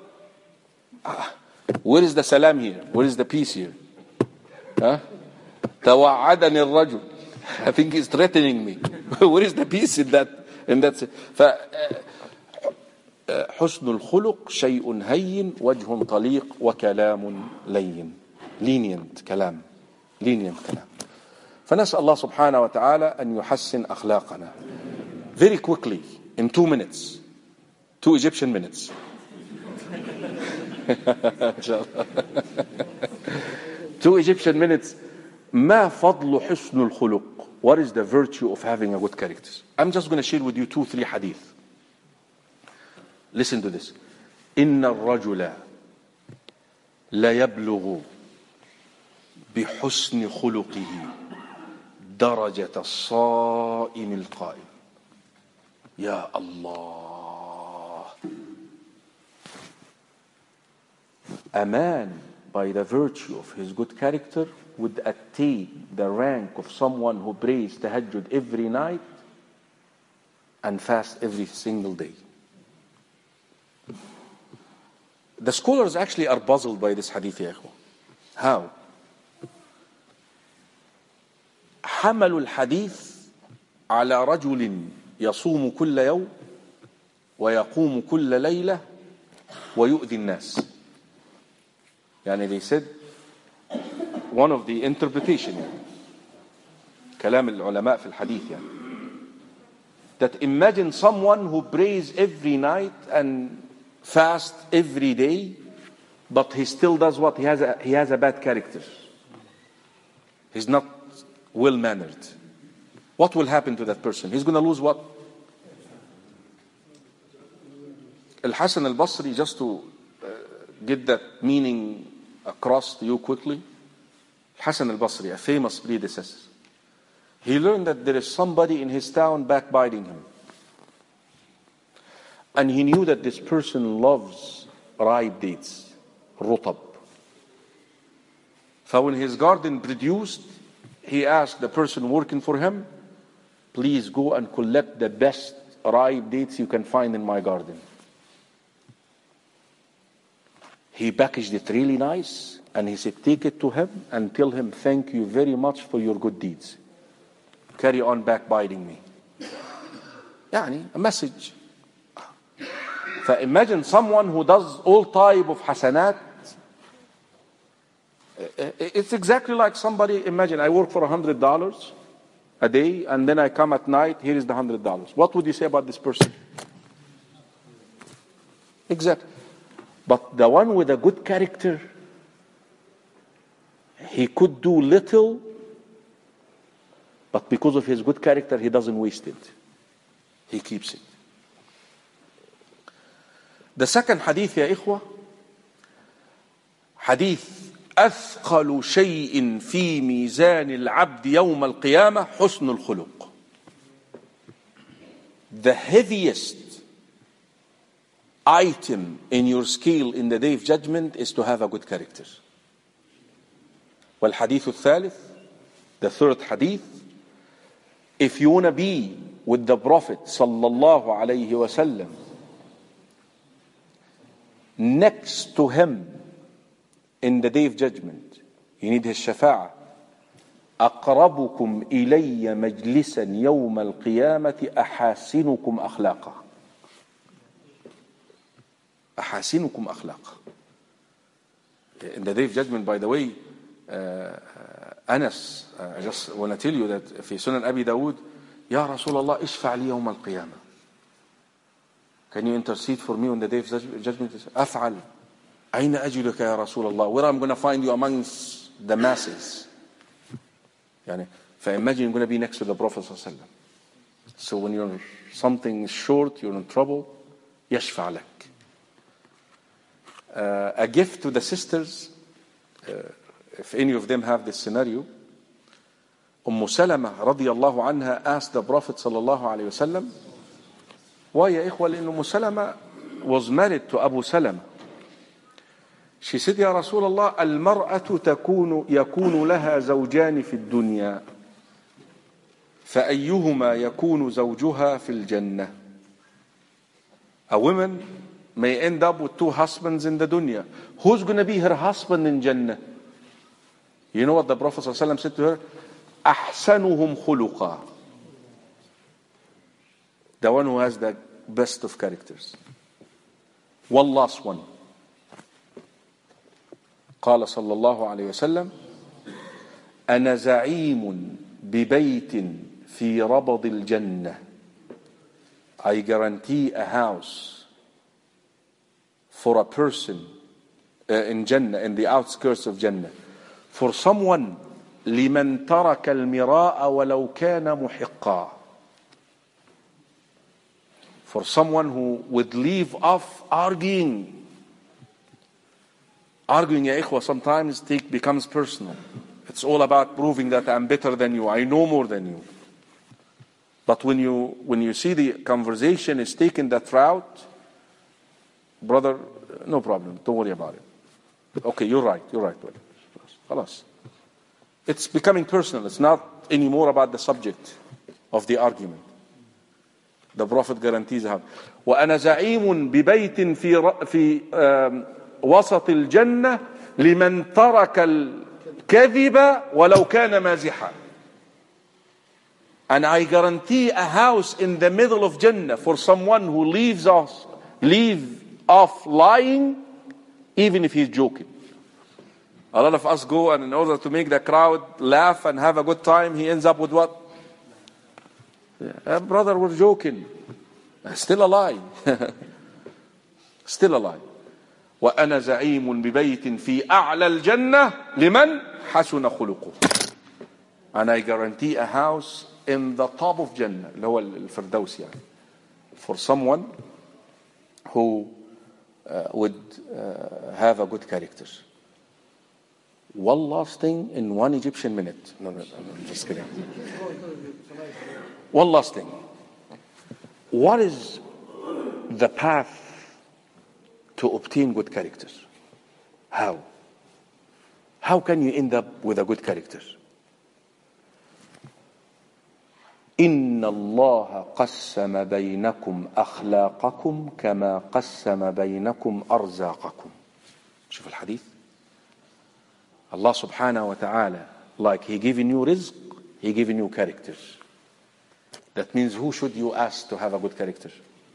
Where is the salam here? Where is the peace here? Huh? توعدني الرجل. I think he's threatening me. Where is the peace in that? In that. ف حسن الخلق شيء هين وجه طليق وكلام لين. lenient كلام. lenient كلام. فنسأل الله سبحانه وتعالى أن يحسن أخلاقنا. Very quickly, in two minutes, two Egyptian minutes. two Egyptian minutes. ما فضل حسن الخلق? What is the virtue of having a good character? I'm just going to share with you two, three hadith. Listen to this. إن الرجل لا يبلغ بحسن خلقه درجة الصائم القائم. يا الله. A man, by the virtue of his good character, would attain the rank of someone who prays tahajjud every night and fast every single day. The scholars actually are puzzled by this hadith, يا إخوة. How? حملوا الحديث على رجل يصوم كل يوم ويقوم كل ليلة ويؤذي الناس. يعني they said, one of the interpretation يعني, كلام العلماء في الحديث يعني, that imagine someone who prays every night and fast every day, but he still does what? He has a, he has a bad character. He's not well-mannered. What will happen to that person? He's going to lose what? Al-Hasan al-Basri, just to uh, get that meaning across to you quickly. Hasan al-Basri, a famous predecessor, he learned that there is somebody in his town backbiting him. And he knew that this person loves ripe dates, rutab. So when his garden produced, he asked the person working for him, please go and collect the best ripe dates you can find in my garden. He packaged it really nice, and he said, take it to him and tell him, thank you very much for your good deeds. Carry on backbiting me. يعني, a message. So imagine someone who does all type of hasanat. It's exactly like somebody, imagine I work for a hundred dollars a day and then I come at night, here is the hundred dollars. What would you say about this person? Exactly. But the one with a good character, he could do little, but because of his good character, he doesn't waste it. He keeps it. The second hadith, يا إخوة, حديث أثقل شيء في ميزان العبد يوم القيامة حسن الخلق. The heaviest item in your scale in the day of judgment is to have a good character. والحديث الثالث, the third hadith, if you want to be with the Prophet sallallahu alayhi wa sallam, next to him in the day of judgment, you need his shafa'ah. أقربكم إلي مجلسا يوم القيامة أحاسنكم أخلاقا. أحاسنكم أخلاقا. In the day of judgment, by the way, uh, Anas, uh, I just want to tell you that في سنن أبي داود, يا رسول الله اشفع لي يوم القيامة. Can you intercede for me on the day of judgment? أفعل. أين أجدك يا رسول الله? Where I'm going to find you amongst the masses? يعني, فimagine you're going to be next to the Prophet صلى الله عليه وسلم. So when you're something short, you're in trouble, يشفع لك. Uh, a gift to the sisters, uh, if any of them have this scenario. Umm Salama radiyallahu anha asked the Prophet sallallahu alayhi wasallam, why ya ikhwa? لأن Umm Salama was married to Abu Salama. She said, يا رسول الله, المرأة تكون يكون لها زوجان في الدنيا فأيهما يكون زوجها في الجنة. A woman may end up with two husbands in the dunya. Who's going to be her husband in Jannah? You know what the Prophet ﷺ said to her? أحسنهم خلقا. The one who has the best of characters. One last one. قال صلى الله عليه وسلم أنا زعيم ببيت في ربض الجنة. I guarantee a house for a person uh, in Jannah, in the outskirts of Jannah, for someone لمن ترك المراء ولو كان محقا. For someone who would leave off arguing. Arguing, ya ikhwa, sometimes take, becomes personal. It's all about proving that I'm better than you, I know more than you. But when you when you see the conversation is taking that route, brother, no problem, don't worry about it. Okay, you're right, you're right. Khalas. It's becoming personal. It's not anymore about the subject of the argument. The Prophet guarantees how. وأنا زعيم ببيت في في وسط الجنة لمن ترك الكذب ولو كان مازحا. And I guarantee a house in the middle of Jannah for someone who leaves us, leave off lying, even if he's joking. A lot of us go, and in order to make the crowd laugh and have a good time, he ends up with what? Yeah, brother, we're joking. Still a lie. Still a lie. وأنا زعيم ببيت في أعلى الجنة لمن حسن خلقه. And I guarantee a house in the top of Jannah, اللي هو الفردوس يعني, for someone who uh, would uh, have a good character. One last thing in one Egyptian minute. No, no, no, no, just kidding. One last thing. What is the path to obtain good character? How? How can you end up with a good character? إن الله قسم بينكم أخلاقكم كما قسم بينكم أرزاقكم. شوف الحديث. Allah subhanahu wa ta'ala, like he given you rizq, he given you character. That means who should you ask to have a good character?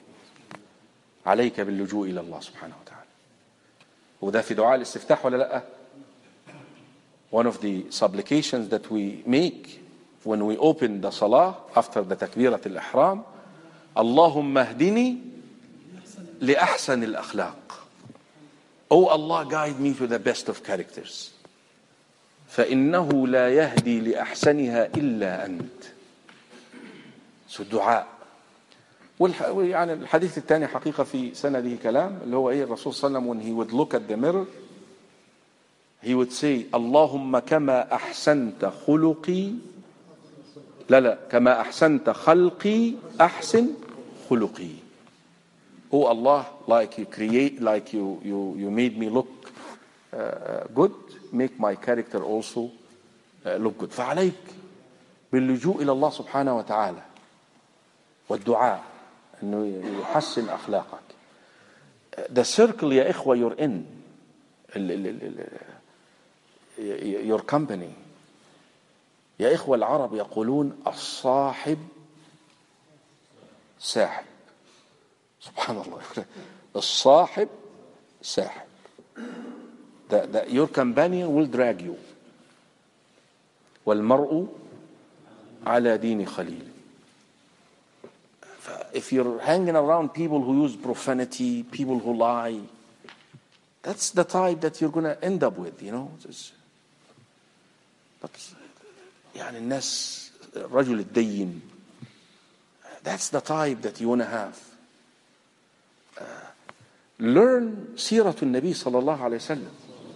عليك باللجوء إلى الله سبحانه وتعالى. وده في دعاء الاستفتاح ولا لأ؟ One of the supplications that we make when we open the salah after the takbirat al-ihram, Allahumma hdini li ahsan al-akhlaq. Oh Allah, guide me to the best of characters. فإنه لا يهدي لأحسنها إلا أنت. So دعاء. يعني الحديث الثاني حقيقة في سنده كلام اللي هو إيه الرسول صلى الله عليه وسلم when he would look at the mirror he would say اللهم كما أحسنت خلقي لا لا كما أحسنت خلقي أحسن خلقي. Oh Allah, like you create, like you you you made me look uh, good, make my character also uh, look good. فعليك باللجوء إلى الله سبحانه وتعالى والدعاء إنه يحسن أخلاقك. The circle يا إخوة you're in, your company. يا إخوة العرب يقولون الصاحب ساحب. سبحان الله. الصاحب ساحب. That, that your companion will drag you. والمرء على دين خليل. If you're hanging around people who use profanity, people who lie, that's the type that you're going to end up with, you know. But يعني الناس رجل الدين, that's the type that you want to have. Uh, learn سيرة النبي صلى الله عليه وسلم.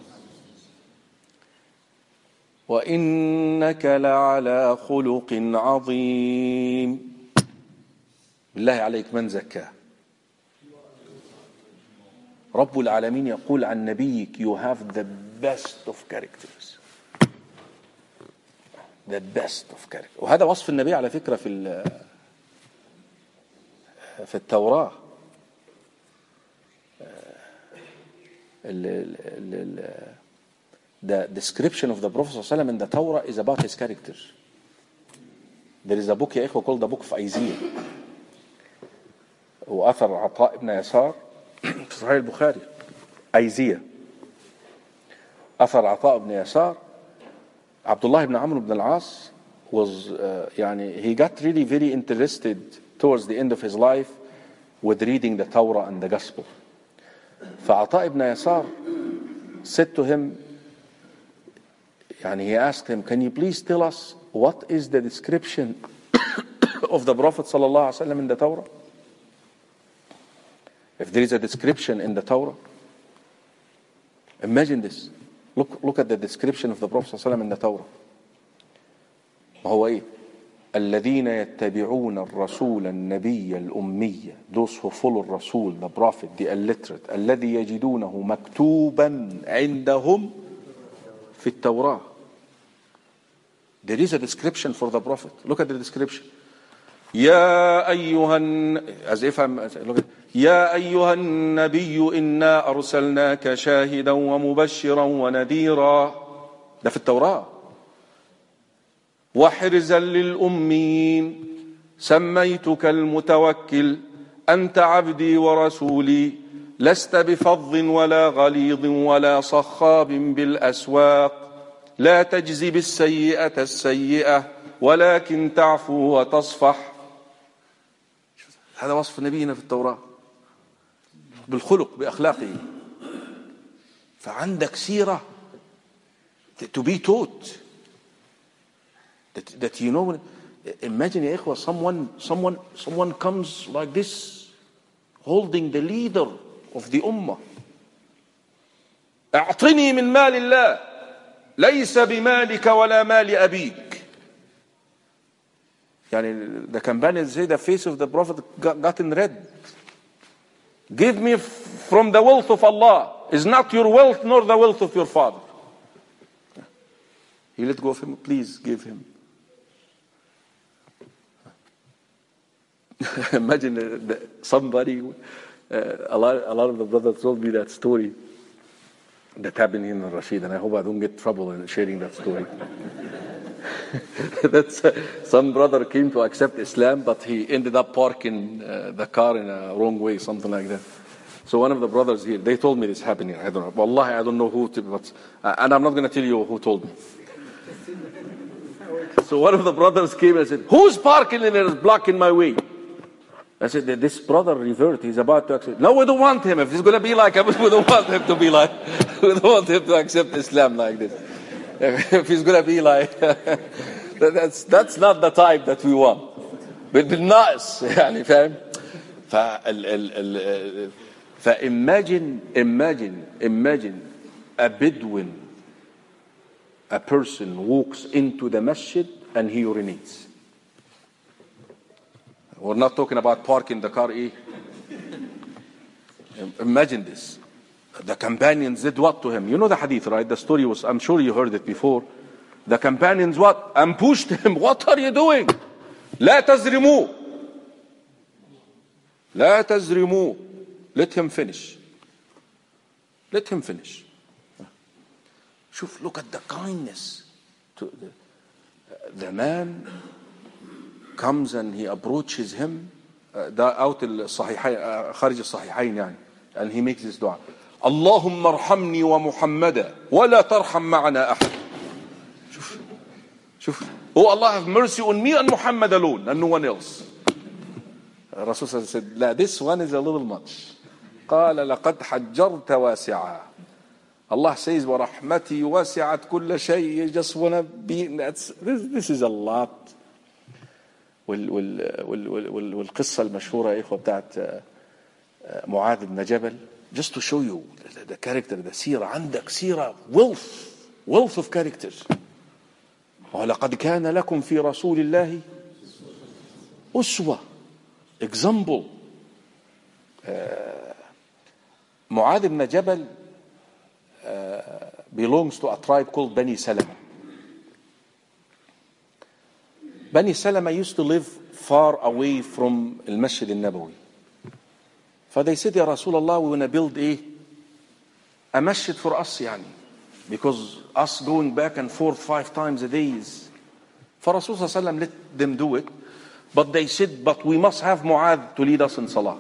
وإنك لعلى خلق عظيم. بالله عليك من زكاه. رب العالمين يقول عن نبيك you have the best of characters. The best of characters. وهذا وصف النبي على فكرة في في التوراة. The description of the Prophet صلى الله عليه وسلم in the Torah is about his character. There is a book يا إخوة called the book of Isaiah. وأثر عطاء بن يسار في صحيح البخاري. Isaiah. أثر عطاء بن يسار. Abdullah ibn Amr ibn al-As was uh, يعني he got really very interested towards the end of his life with reading the Torah and the Gospel. فعطاء ibn Yasar said to him, And he asked him, can you please tell us what is the description of the Prophet sallallahu alaihi wasallam in the Torah? If there is a description in the Torah, imagine this. Look, look at the description of the Prophet sallallahu alaihi wasallam in the Torah. ما هو إيه؟ الذين يتبعون الرسول النبي الأمي. Those who follow الرسول, the prophet, the illiterate. الذي يجدونه مكتوبا عندهم في التوراة. There is a description for the Prophet. Look at the description. يا أيها, as if I'm, look at, يا أيها النبي إنا أرسلناك شاهدا ومبشرا ونذيرا. ده في التوراة. وحرزا للأمين سميتك المتوكل أنت عبدي ورسولي لست بفظ ولا غليظ ولا صخاب بالأسواق لا تجزي بالسيئة السيئة ولكن تعفو وتصفح. هذا وصف نبينا في التوراة بالخلق بأخلاقه. فعندك سيرة to be taught that, that you know. Imagine يا إخوة, someone someone someone comes like this holding the leader of the ummah. أعطني من مال الله ليس بمالك ولا مال أبيك. يعني the companions say the face of the Prophet got, got in red. Give me from the wealth of Allah. Is not your wealth nor the wealth of your father. He let go of him. Please give him. Imagine uh, the, somebody, uh, a lot, a lot of the brothers told me that story that happened in Rashid, and I hope I don't get trouble in sharing that story. That's uh, some brother came to accept Islam, but he ended up parking uh, the car in a wrong way, something like that. So one of the brothers here, they told me this happening. I don't know. Wallahi, I don't know who, to, but, uh, and I'm not going to tell you who told me. So one of the brothers came and said, "Who's parking in there, blocking my way?" I said, this brother revert, he's about to accept. No, we don't want him. If he's going to be like him, we don't want him to be like, we don't want him to accept Islam like this. If he's going to be like, that's, that's not the type that we want. But بالناس, يعني فاهم? فimagine, imagine, imagine a Bedouin, a person walks into the masjid and he urinates. We're not talking about parking the car. Eh? Imagine this. The companions did what to him? You know the hadith, right? The story was, I'm sure you heard it before. The companions what? And pushed him. What are you doing? لا تزرموا. لا تزرموا. Let him finish. Let him finish. شوف, look at the kindness. To the, the man comes and he approaches him ده out الصحيحين خارج الصحيحين يعني, and he makes this dua. اللهم ارحمني ومحمدا ولا ترحم معنا أحد. شوف شوف, oh Allah, have mercy on me and Muhammad alone and no one else. Rasul said, لا, this one is a little much. قال لقد حجرت واسعا. Allah says ورحمتي وسعت كل شيء. You just want to be, that's, this, this is a lot. وال وال وال وال والقصة المشهورة يا إخوة بتاعت معاذ بن جبل, just to show you the, the character, the سيرة. عندك سيرة, wealth, wealth of characters. ولقد كان لكم في رسول الله أسوة, example. معاذ بن جبل belongs to a tribe called Bani Salama. Bani Salama used to live far away from Al-Masjid Al-Nabawi. So they said, Ya Rasulullah, we want to build a, a masjid for us, yani, because us going back and forth five times a day is. For Rasulullah Sallallahu Alaihi Wasallam let them do it. But they said, but we must have Mu'adh to lead us in Salah.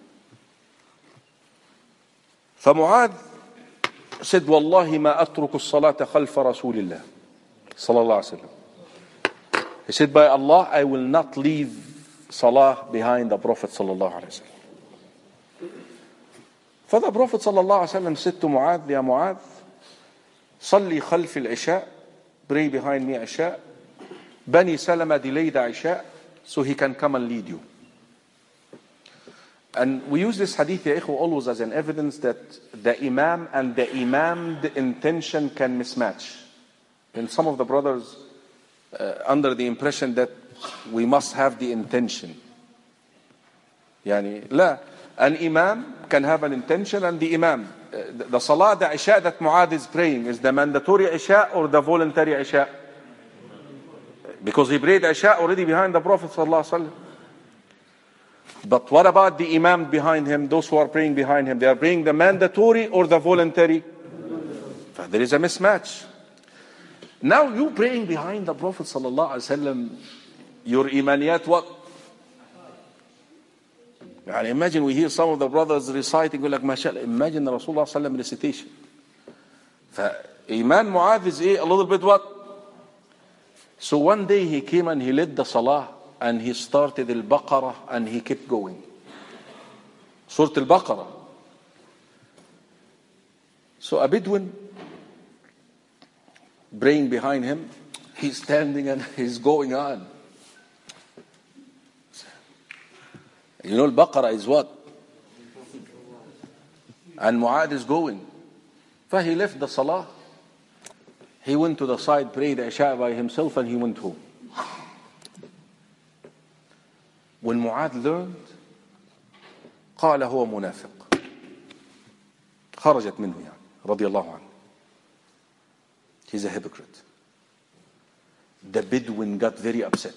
فمعاذ said, Wallahi ma atruku as-salata khalfa Rasulillah Sallallahu Alaihi Wasallam. He said, by Allah, I will not leave Salah behind the Prophet Sallallahu Alaihi Wasallam. For the Prophet Sallallahu Alaihi Wasallam said to Mu'adh, Ya Mu'adh, صلي خلف العشاء pray behind me Isha. Bani Salama delayed the Isha so he can come and lead you. And we use this hadith, ya ikhwa, always as an evidence that the imam and the imam's intention can mismatch. And some of the brothers uh, under the impression that we must have the intention. Yani, la, an imam can have an intention, and the imam, uh, the, the salah, the Isha that Mu'adh is praying, is the mandatory Isha or the voluntary Isha? Because he prayed Isha already behind the Prophet sallallahu alaihi wasallam. But what about the imam behind him, those who are praying behind him? They are praying the mandatory or the voluntary? There is a mismatch. Now you praying behind the Prophet sallallahu alaihi wasallam, your imaniyat what? And imagine we hear some of the brothers reciting, like, mashallah, imagine the Rasulullah sallallahu alaihi wasallam recitation. Iman Mu'adh is a little bit what? So one day he came and he led the salah, and he started al-Baqarah and he kept going. Surah al-Baqarah. So a Bedouin praying behind him, he's standing and he's going on. You know al-Baqarah is what? And Mu'adh is going. So he left the salah. He went to the side, prayed Isha by himself, and he went home. When Mu'adh learned, قال هو منافق. خرجت منه يعني رضي الله عنه. He's a hypocrite. The Bedouin got very upset.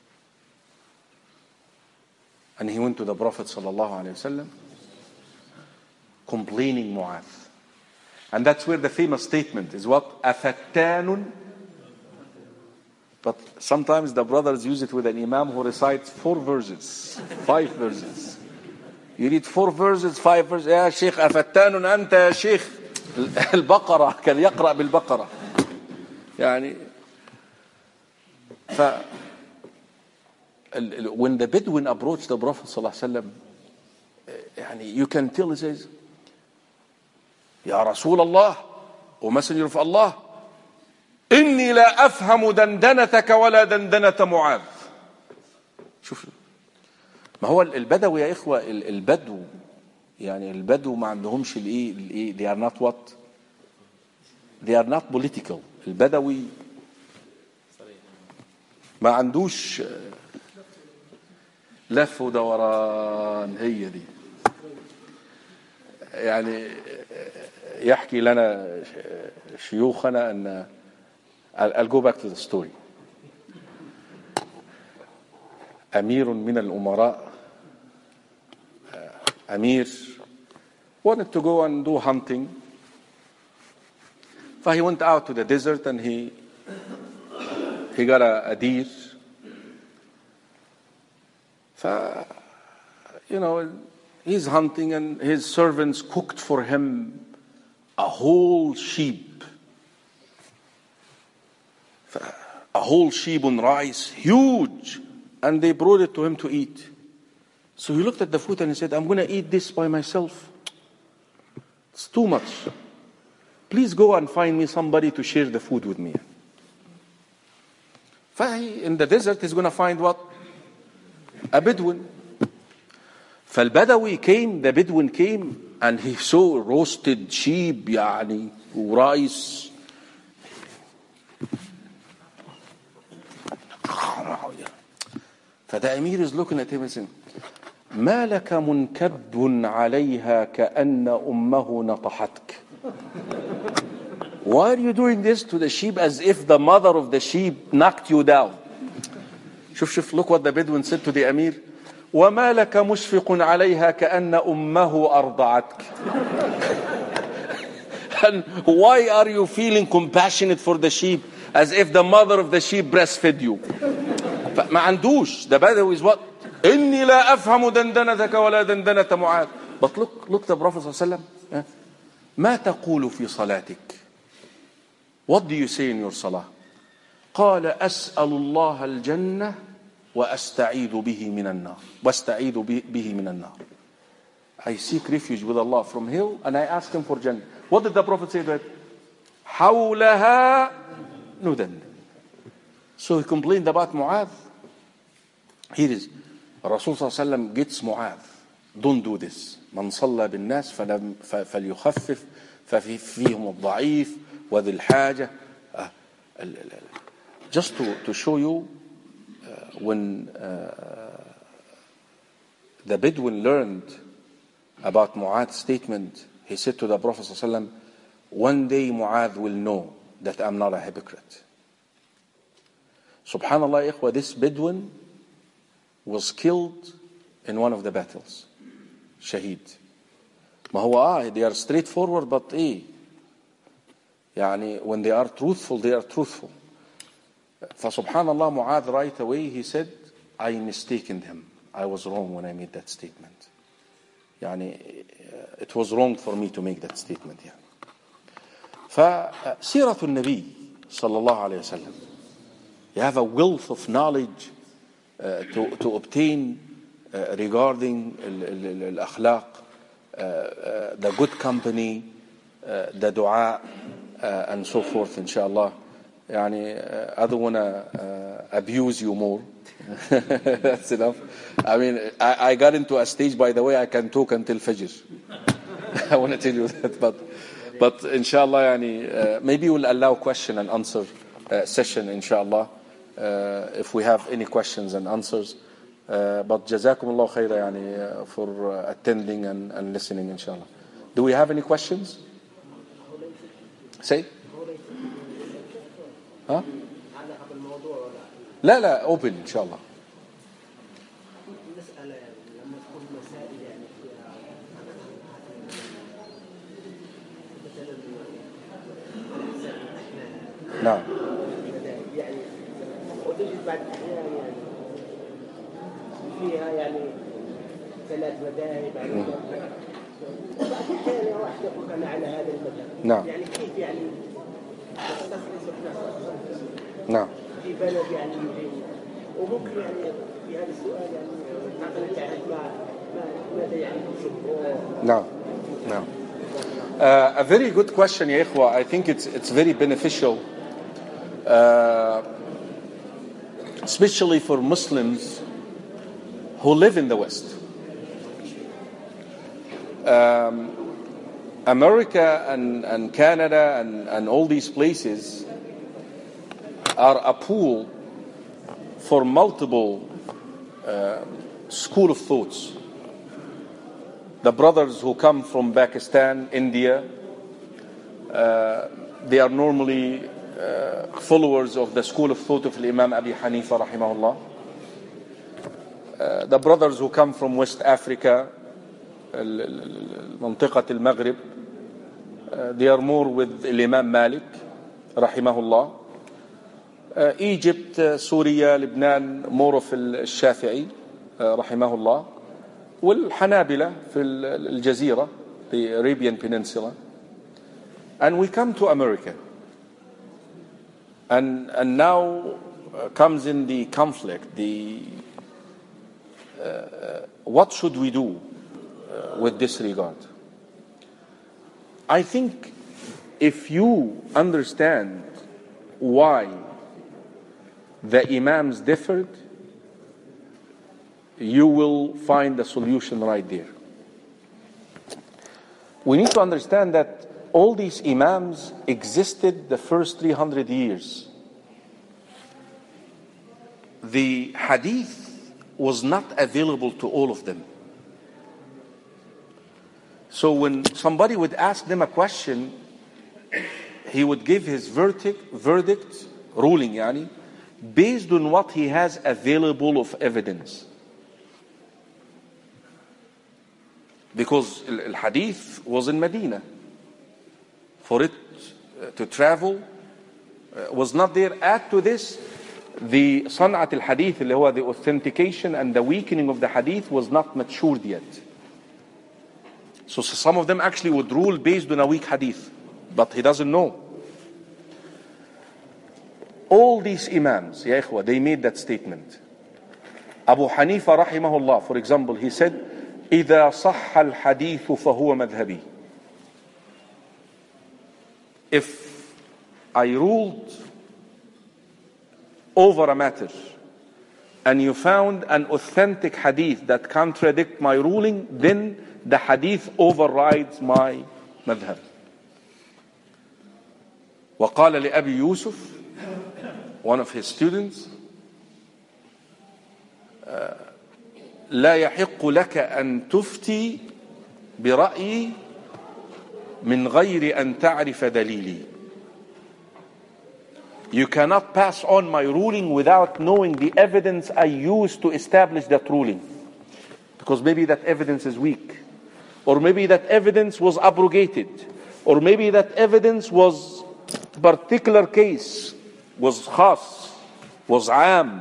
And he went to the Prophet sallallahu alaihi wasallam complaining Mu'adh. And that's where the famous statement is what? أفتان. But sometimes the brothers use it with an imam who recites four verses, five verses. You read four verses, five verses. يا شيخ أفتان أنت يا شيخ. البقرة كان يقرأ بالبقرة. يعني ف when the Bedouin approached the Prophet صلى الله عليه وسلم, يعني you can tell he says, يا رسول الله, O Messenger of Allah, إني لا أفهم دندنتك ولا دندنة معاذ. شوف ما هو البدوي يا إخوة, البدو يعني البدو ما عندهمش الإيه الإيه they are not what? They are not political. البدوي ما عندوش لف ودوران. هي دي يعني يحكي لنا شيوخنا أن I'll go back to the story. أمير من الأمراء, Amir wanted to go and do hunting. So he went out to the desert and he he got a, a deer. So, you know, he's hunting and his servants cooked for him a whole sheep. A whole sheep on rice, huge. And they brought it to him to eat. So he looked at the food and he said, I'm going to eat this by myself. It's too much. Please go and find me somebody to share the food with me. In the desert, he's going to find what? A Bedouin. فالبدوي came, the Bedouin came, and he saw roasted sheep, يعني, rice. فده أمير is looking at him and saying, ما لك منكب عليها كأن أمه نطحتك. Why are you doing this to the sheep as if the mother of the sheep knocked you down? شوف شوف, look what the Bedouin said to the Amir. وما لك مشفق عليها كأن أمه أرضعتك. And why are you feeling compassionate for the sheep as if the mother of the sheep breastfed you? ما عندوش. The Badawi is what? إني لا أفهم دندنتك ولا دندنة معاذ. But look, look the Prophet صلى الله عليه وسلم. ما تقول في صلاتك? What do you say in your salah? قال أسأل الله الجنة وأستعيذ به من النار. وأستعيذ به من النار. I seek refuge with Allah from hell and I ask him for Jannah. What did the Prophet say to it? حولها ندندن. So he complained about Mu'adh. Here is Rasul صلى الله عليه وسلم gets Mu'adh. Don't do this. من صلى بالناس فلم فليخفف ففي فيهم الضعيف وذي الحاجة. Uh, just to, to show you uh, when uh, the Bedouin learned about Mu'adh's statement, he said to the Prophet صلى الله عليه وسلم, one day Mu'adh will know that I'm not a hypocrite. Subhanallah, ikhwa, this Bedouin was killed in one of the battles. Shaheed. ما هو ah, they are straightforward, but eh, يعني when they are truthful, they are truthful. فسبحانallah, Mu'adh right away, he said, I mistaken him. I was wrong when I made that statement. يعني it was wrong for me to make that statement. يعني. فسيرة النبي صلى الله عليه وسلم. You have a wealth of knowledge uh, to, to obtain uh, regarding al-akhlaq, uh, uh, the good company, uh, the dua, uh, and so forth, inshallah. يعني, uh, I don't want to uh, abuse you more. That's enough. I mean, I, I got into a stage, by the way, I can talk until Fajr. I want to tell you that, but but inshallah, yani, uh, maybe we'll allow question and answer uh, session, inshallah, uh, if we have any questions and answers. Uh, but jazakumullah khaira, yani, uh, for uh, attending and, and listening, inshallah. Do we have any questions? Say? Huh? لا لا open إن شاء الله. نعم.
يعني وتجد بعض الأحيان يعني فيها يعني ثلاث مذاهب على وبعض الأحيان واحد يقول أنا على هذا المذهب.
نعم.
يعني كيف يعني تستخلص
نعم.
في بلد يعني وممكن يعني في هذا السؤال يعني تعطينا تعرف ما ماذا يعني تشوفه.
نعم. نعم. Uh, a very good question, ya ikhwa. I think it's it's very beneficial, uh, especially for Muslims who live in the West. Um, America and, and Canada and, and all these places are a pool for multiple uh, school of thoughts. The brothers who come from Pakistan, India, uh, they are normally uh, followers of the school of thought of Imam Abi Hanifa rahimahullah. Uh, the brothers who come from West Africa, منطقة المغرب, uh, they are more with Imam Malik rahimahullah. Uh, Egypt, uh, Syria, Lebanon, more of الشافعي uh, rahimahullah. والحنابلة في الجزيرة, the Arabian Peninsula. And we come to America. And and now uh, comes in the conflict, the uh, what should we do uh, with this regard? I think if you understand why the Imams differed, you will find the solution right there. We need to understand that all these Imams existed the first three hundred years. The hadith was not available to all of them. So when somebody would ask them a question, he would give his verdict, verdict ruling, yani, based on what he has available of evidence. Because al-hadith was in Medina. For it to travel uh, was not there. Add to this, the san'at al-hadith, the authentication and the weakening of the hadith was not matured yet. So some of them actually would rule based on a weak hadith. But he doesn't know. All these Imams, ya ikhwa, they made that statement. Abu Hanifa rahimahullah, for example, he said, إذا صح الحديث فهو مذهبي. If I ruled over a matter, and you found an authentic hadith that contradicts my ruling, then the hadith overrides my madhab. وقال لأبي يوسف, one of his students, لا يحق لك أن تفتي برأيي من غير أن تعرف دليلي. You cannot pass on my ruling without knowing the evidence I used to establish that ruling. Because maybe that evidence is weak. Or maybe that evidence was abrogated. Or maybe that evidence was particular case, was khas, was عام.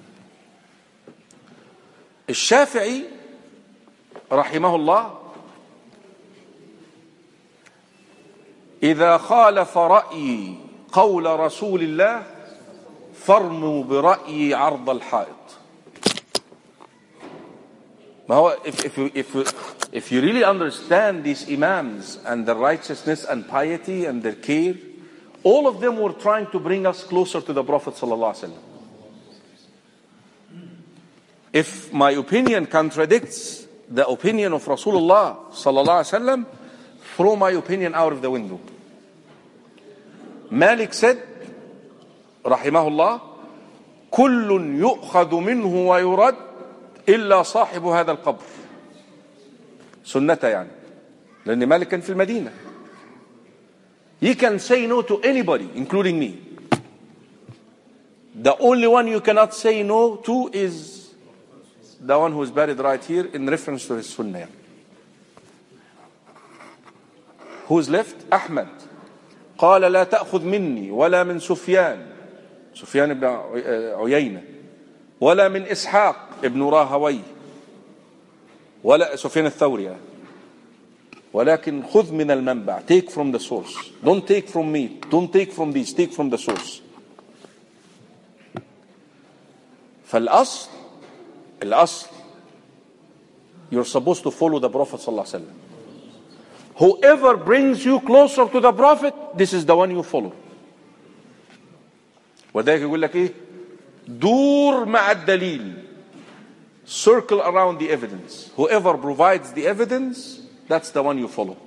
الشافعي رحمه الله إذا خالف رأيي قول رسول الله فارموا برأيي عرض الحائط. ما هو if, if, you, if, you, if you really understand these imams and their righteousness and piety and their care, all of them were trying to bring us closer to the Prophet sallallahu alaihi wasallam. If my opinion contradicts the opinion of Rasulullah sallallahu alaihi wasallam, throw my opinion out of the window. Malik said, rahimahullah, كل يؤخذ منه ويرد إلا صاحب هذا القبر. سنته يعني. لأن مالك كان في المدينة. You can say no to anybody, including me. The only one you cannot say no to is the one who is buried right here in reference to his sunnah. Who's left? Ahmad. قال لا تأخذ مني ولا من سفيان سفيان بن عيينة ولا من إسحاق ابن راهوي ولا سفيان الثوري ولكن خذ من المنبع. Take from the source. Don't take from me. Don't take from these. Take from the source. فالأصل الأصل you're supposed to follow the Prophet صلى الله عليه وسلم. Whoever brings you closer to the Prophet, this is the one you follow. وذلك يقول لك ايه؟ دور مع الدليل. Circle around the evidence. Whoever provides the evidence, that's the one you follow.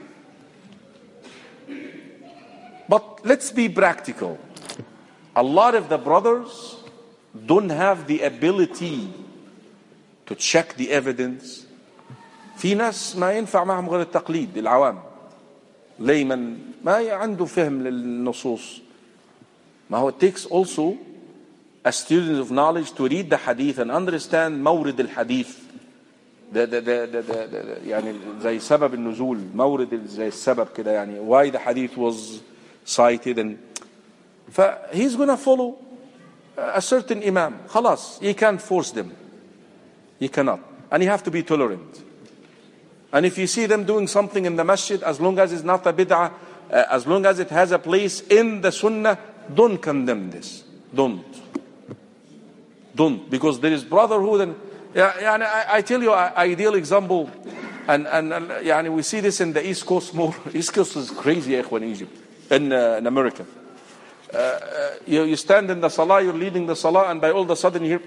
But let's be practical. A lot of the brothers don't have the ability to check the evidence. في ناس ما ينفع معهم غير التقليد العوام ليمن ما عنده فهم للنصوص. ما هو it takes also a student of knowledge to read the hadith and understand مورد الحديث ده ده ده ده ده ده يعني زي سبب النزول مورد زي السبب كده يعني why the hadith was cited and ف he's gonna follow a certain imam خلاص you can't force them you cannot and you have to be tolerant. And if you see them doing something in the masjid, as long as it's not a bid'ah, uh, as long as it has a place in the sunnah, don't condemn this. Don't. Don't. Because there is brotherhood. And yeah, yeah, I, I tell you an ideal example. And, and, and yeah, we see this in the East Coast more. East Coast is crazy in Egypt, in, uh, in America. Uh, uh, you, you stand in the salah, you're leading the salah, and by all of a sudden you hear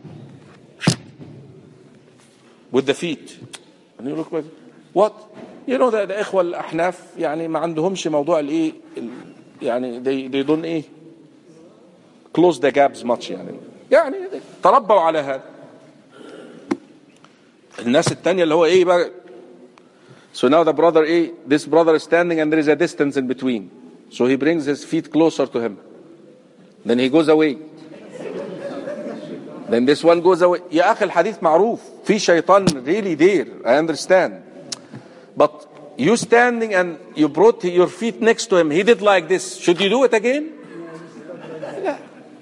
with the feet. And you look back, what? You know the, the إخوة الأحناف يعني ما عندهمش موضوع الإيه يعني they they don't إيه close the gaps much يعني يعني تربوا على هذا. الناس التانية اللي هو إيه بقى. So now the brother إيه this brother is standing and there is a distance in between. So he brings his feet closer to him. Then he goes away. Then this one goes away. يا أخي الحديث معروف. في شيطان really there. I understand. But you standing and you brought your feet next to him. He did like this. Should you do it again? لا.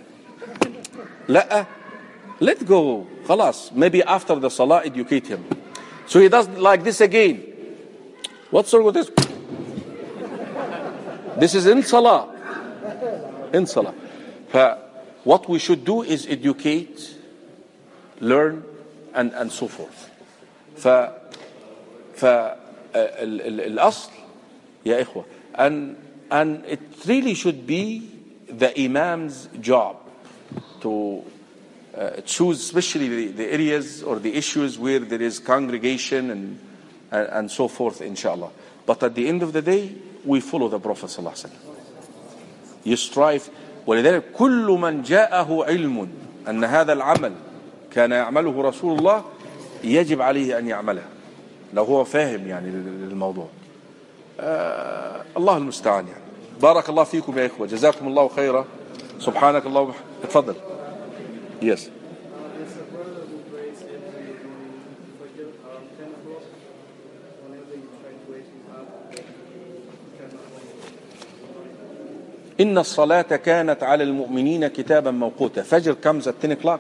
لا. Let go. خلاص. Maybe after the salah educate him. So he does like this again. What's wrong with this? This is in salah. In salah. What we should do is educate, learn, and, and so forth. ف ف الأصل يا إخوة and and it really should be the imam's job to uh, choose especially the, the areas or the issues where there is congregation and, and, and so forth, inshallah. But at the end of the day, we follow the Prophet sallallahu alaihi wasallam. You strive. ولذلك كل من جاءه علم أن هذا العمل كان يعمله رسول الله يجب عليه أن يعمله لو هو فاهم يعني للموضوع. آه الله المستعان يعني. بارك الله فيكم يا إخوة, جزاكم الله خيرا. سبحانك اللهم وبحمدك. تفضل. Yes. إن الصلاة كانت على المؤمنين كتابا موقوتا. Fajr comes at ten o'clock.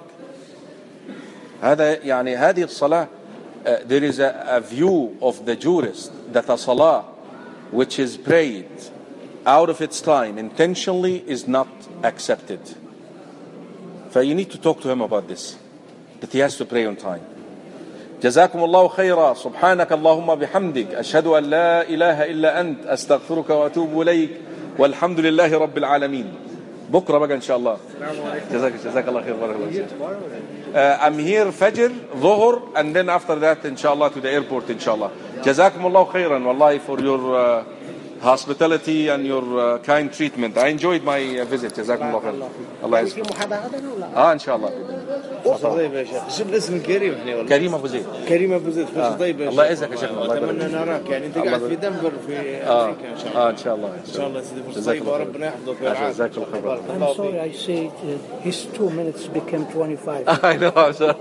هذا يعني هذه الصلاة uh, there is a, a view of the jurist that a salah which is prayed out of its time intentionally is not accepted. So you need to talk to him about this, that he has to pray on time. جزاكم الله خيرا. سبحانك اللهم بحمدك أشهد أن لا إله إلا أنت أستغفرك وأتوب إليك والحمد لله رب العالمين. بكرة بقى إن شاء الله. جزاك جزاك الله خير. بارك الله فيك. Uh, I'm here Fajr, Dhuhr, and then after that, inshallah, to the airport, inshallah. Jazakum Allah khairan, wallahi, for your uh, hospitality and your uh, kind treatment. I enjoyed my uh, visit. Jazakum Allah khairan. Allah يسلمك. Ah, inshallah.
طيب يا شيخ. شو الاسم الكريم احنا والله؟
كريم ابو زيد.
كريم ابو زيد. فرصه طيبه.
الله يعزك يا شيخنا. الله
اتمنى نراك يعني انت قاعد في دنفر في امريكا ان شاء الله.
اه ان شاء الله.
ان شاء الله يا سيدي فرصه طيبه وربنا يحفظك ويرعاك.
جزاك الله خير.
I'm sorry I say uh, his two minutes became twenty-five.
I know. I'm sorry.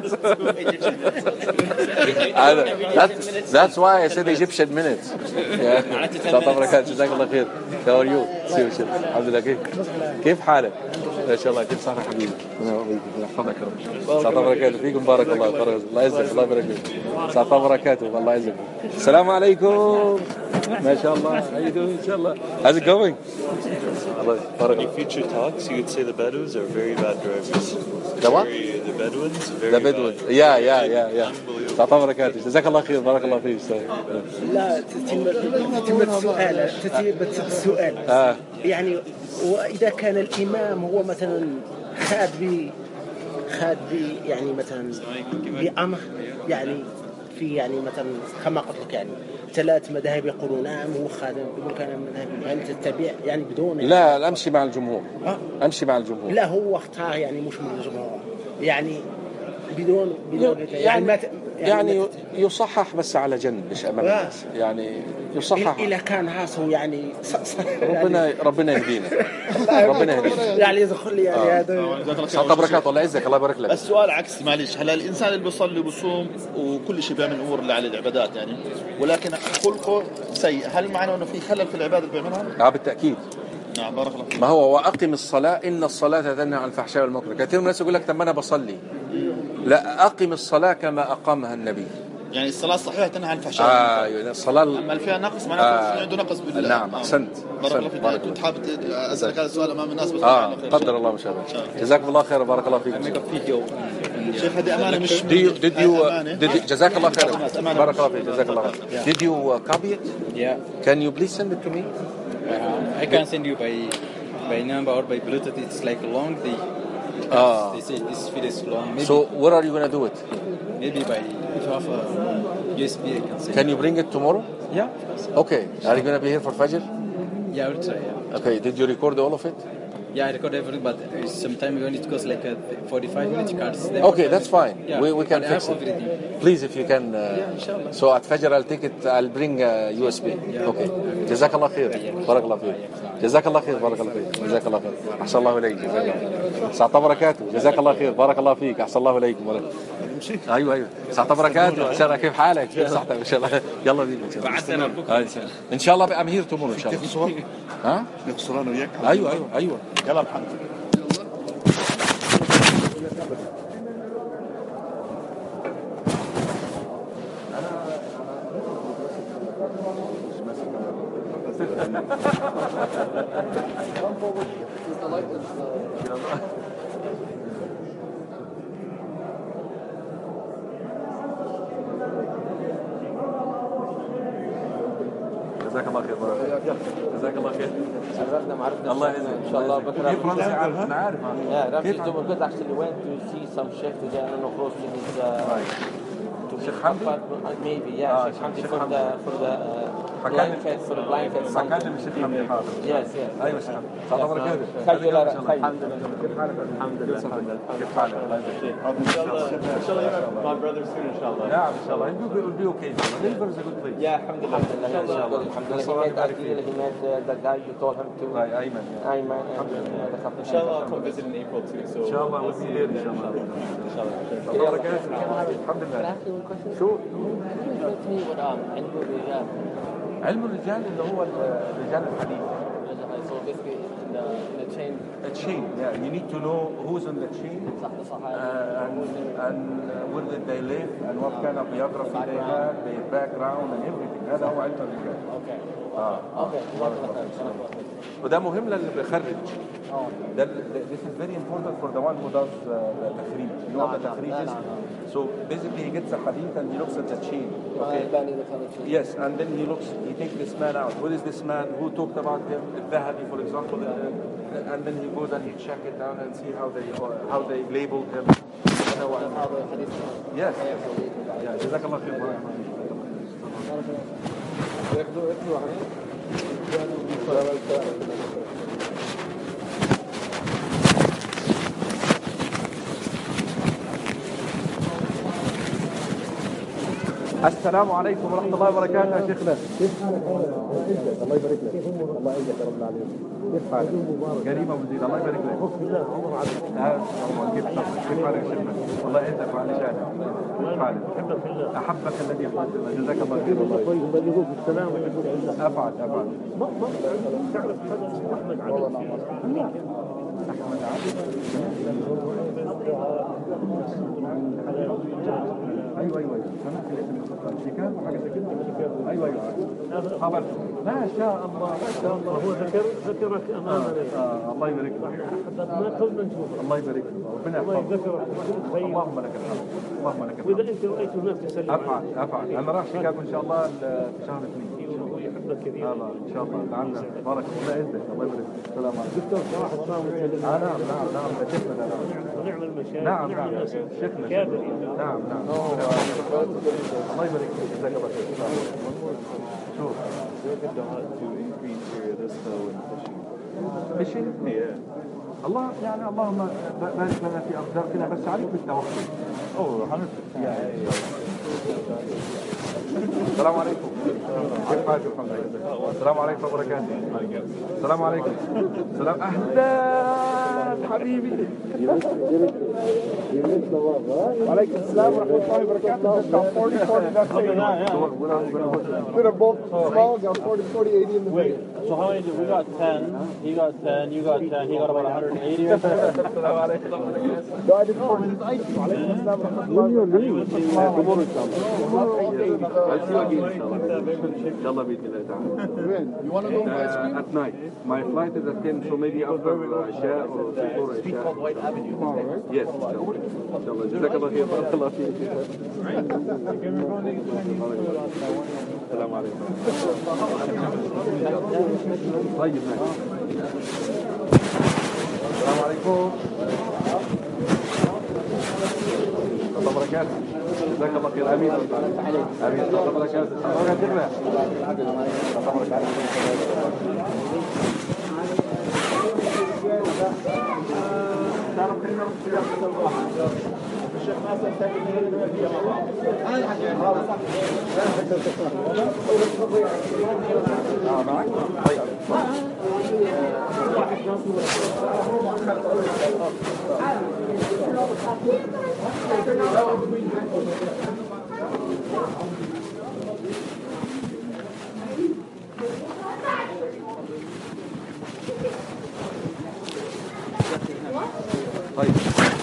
I know. That's, that's why I said Egyptian minutes. Yeah. جزاك الله خير. How are you? سيو سيو. الحمد لله. كيف كيف حالك؟ ما شاء الله. كيف صحتك حبيبي؟ يحفظك يا رب. سعد بركاته فيكم. بارك الله. بارك الله يعزك. الله يبارك فيك. سعد بركاته. الله يعزك. السلام عليكم. ما شاء الله. How you doing? إن شاء الله. How's it going?
In your future talks, you would say the Bedouins are very bad drivers.
The what?
Very, the Bedouins, very
The Bedouins.
bad.
Yeah, yeah, yeah, yeah. سعد بركاته. جزاك الله خير. بارك الله فيك.
لا تتم السؤال تتم السؤال
آه.
يعني وإذا كان الإمام هو مثلا خاد ب خاد ب يعني مثلا بأمر يعني في يعني مثلا كما قلت لك يعني ثلاث مذاهب يقولون نعم هو خادم يقول كان مذهب هل تتبع يعني بدون
لا لا امشي مع الجمهور.
أه؟
امشي مع الجمهور.
لا هو اختار يعني مش من الجمهور يعني بدون بدون
يعني
يعني, ما
يعني,
يعني
يصحح بس على جنب مش امام الناس يعني يصحح.
إذا كان راسه يعني
ربنا ربنا يهدينا. ربنا يهدينا
يعني يدخل لي يعني هذا
سعد بركاته. الله يعزك. الله يبارك لك.
السؤال عكس معلش. هلا الانسان اللي بيصلي وبصوم وكل شيء بيعمل امور اللي على العبادات يعني ولكن خلقه سيء, هل معناه انه في خلل في العباده اللي بيعملها؟
اه بالتاكيد.
نعم بارك الله فيك.
ما هو واقم الصلاه ان الصلاه تنهى عن الفحشاء والمنكر. كثير من الناس يقول لك طب ما انا بصلي. لا اقم الصلاه كما اقامها النبي.
يعني الصلاه الصحيحه تنهى عن الفحشاء
اه يعني الصلاه
اما اللي فيها نقص معناته
آه
عنده نقص بالله.
نعم احسنت.
بارك الله فيك. انا كنت حابب اسالك هذا السؤال امام الناس بس
اه قدر الله ما شاء الله. جزاكم الله خير. بارك الله فيكم.
شيخ هذه امانه مش
Did you, did you, uh, did you, جزاك الله خير. بارك الله فيك. جزاك الله خير. Did you uh, copy it?
Yeah.
Can you please send it to me?
Uh, I can send you by by number or by Bluetooth. It's like long. They
Ah.
they say this video is long. Maybe,
So where are you going to do it?
maybe by if you have a U S B, I can send.
Can you bring it tomorrow?
Yeah.
Okay. Are you going to be here for Fajr?
Yeah, I will try. Yeah.
Okay. Did you record all of it?
Yeah, I record everything, but uh, sometimes when it goes like a forty-five minute cards. then-
Okay, that's fine.
Yeah.
We we can
But I
fix
have
it.
everything.
Please, if you can. Uh,
Yeah, inshallah.
So at Fajr, I'll take it. I'll bring uh, U S B. Okay. جزاك الله خير. بارك الله فيك. جزاك الله خير. بارك الله فيك. جزاك الله خير. أحسن الله إليك. جزاك الله. سعد بركاته. جزاك الله خير. بارك الله فيك. أحسن الله إليكم. ايوه ايوه سعد بركاته. شرا كيف حالك؟ صحتك ان شاء الله. يلا بينا ان شاء الله. I'm here tomorrow ان شاء الله. في صور؟ ها؟
نقصر انا وياك.
ايوه ايوه ايوه.
يلا محمد.
جزاك الله خير. جزاك الله خير.
شرفنا معرفنا
الله يعزك
ان شاء الله بكره.
في فرنسا عارف انا عارف.
Yeah, Ramses Zuma good actually went to see some sheikh today. I don't know close to his uh, to his comfort, maybe yeah. Sheikh Hamdi for the for the uh, blanket for the blanket.
حكى لي الشيخ حمدي حاضر.
Yes yes.
ايوه شيخ حمدي. الله يبارك فيك.
خير لا خير.
الحمد لله. كيف حالك؟ الحمد لله. كيف حالك؟ الله يبارك
ان شاء الله ان شاء الله my brother soon ان شاء الله.
نعم ان شاء الله. It will be okay. Denver is a good place.
Yeah, alhamdulillah. Alhamdulillah. He met Akil, he met uh, the guy you told him to.
Right, Ayman.
Ayman.
ان شاء الله I'll come visit in April too. So
ان شاء الله we'll be there ان شاء الله.
ان شاء الله.
الله يبارك فيك. الحمد لله. شو؟
علم الرجال.
علم الرجال اللي هو الرجال الحديث.
So basically in the, in the chain.
A chain, yeah. You need to know who's on the chain uh, and, and uh, where did they live and what kind of biography they had, their background and everything. هذا هو علم الرجال.
Okay.
اه.
Okay.
وده مهم للي بيخرج. ده this is very important for the one who does uh, the تخريج. You know what the تخريج is? So basically he gets a hadith and he looks at the chain. Okay. Yes, and then he looks, he takes this man out. Who is this man? Who talked about him? الذهبي, for example. Uh, and then he goes and he check it down and see how they uh, how they labeled him. Yes. Yeah. جزاك الله خير. السلام عليكم ورحمة الله وبركاته يا شيخنا. كيف حالك؟ الله يبارك لك. الله يعزك يا رب العالمين. كيف حالك؟ كريم أبو زيد. الله يبارك لك. كيف كيف حالك يا شيخنا؟ الله يعزك وعلى شانك. كيف حالك؟ أحبك الذي أحببتنا. جزاك الله خير. والله يبلغوك بالسلام ويحبوك بالله. أفعل أفعل. ما ما تعرف هذا أحمد عبد. أحمد عبد. ايوه ايوه سمعت الاسم الخطاب شيكاب وحاجه زي كده. ايوه ايوه خبر ما شاء الله ما شاء الله. هو ذكر ذكرك امامنا. آه. الله يبارك لك. ما كنا نشوفك. الله يبارك لك. ربنا يحفظك. اللهم لك الحمد. اللهم لك الحمد. واذا انت رايت الناس تسلم افعل افعل. انا راح شيكاب ان شاء الله في شهر اثنين. يحبك كثير. الله ان شاء الله. تعالى بارك الله يعزك. الله يبارك فيك. السلام عليكم. دكتور صراحه السلام عليكم. نعم نعم نعم ده شيخنا. ونعم المشايخ. نعم نعم شيخنا. كابر. نعم نعم. الله يبارك فيك. جزاك الله خير. شوف fishing. الله يعني اللهم بارك لنا في أرزاقنا بس عليك بالتوكل. أوه حنفس. السلام عليكم. كيف حالك؟ الحمد لله. السلام عليكم وبركاته. السلام عليكم. السلام أهلا حبيبي. وعليكم السلام ورحمة الله وبركاته. forty forty that's it. Bit of both small, got forty forty eighty in the
Wait, so how many did we got ten, he got ten, you got ten, he got about one hundred eighty or something?
السلام عليكم. No, I didn't forty. وعليكم السلام ورحمة الله وبركاته. Tomorrow inshallah. I'll see you again inshallah. Inshallah بإذن الله تعالى. You want to go ice cream? At night. My flight is at ten, so maybe after Isha or before Isha. Street called White Avenue. Yes. Inshallah. جزاك الله خير. بارك الله فيك. السلام عليكم. طيب ماشي. السلام عليكم. الله وبركاته. جزاك الله خير. امين امين. الله وبركاته. الله يجزاك. الله وبركاته. تعرف كلمة الشيخ ناصر ساكن اه معك؟ طيب طيب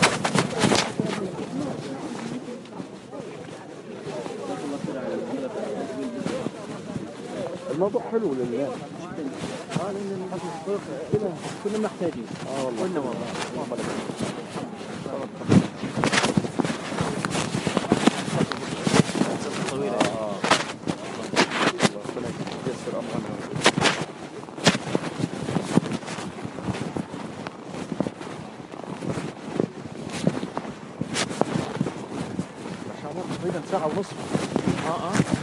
الموضوع حلو لله. اه لان الحفظ الصدق كنا محتاجين. اه والله كنا والله اللهم لك طويله. اه ربنا ييسر امرنا.
اشتغل نصف اه اه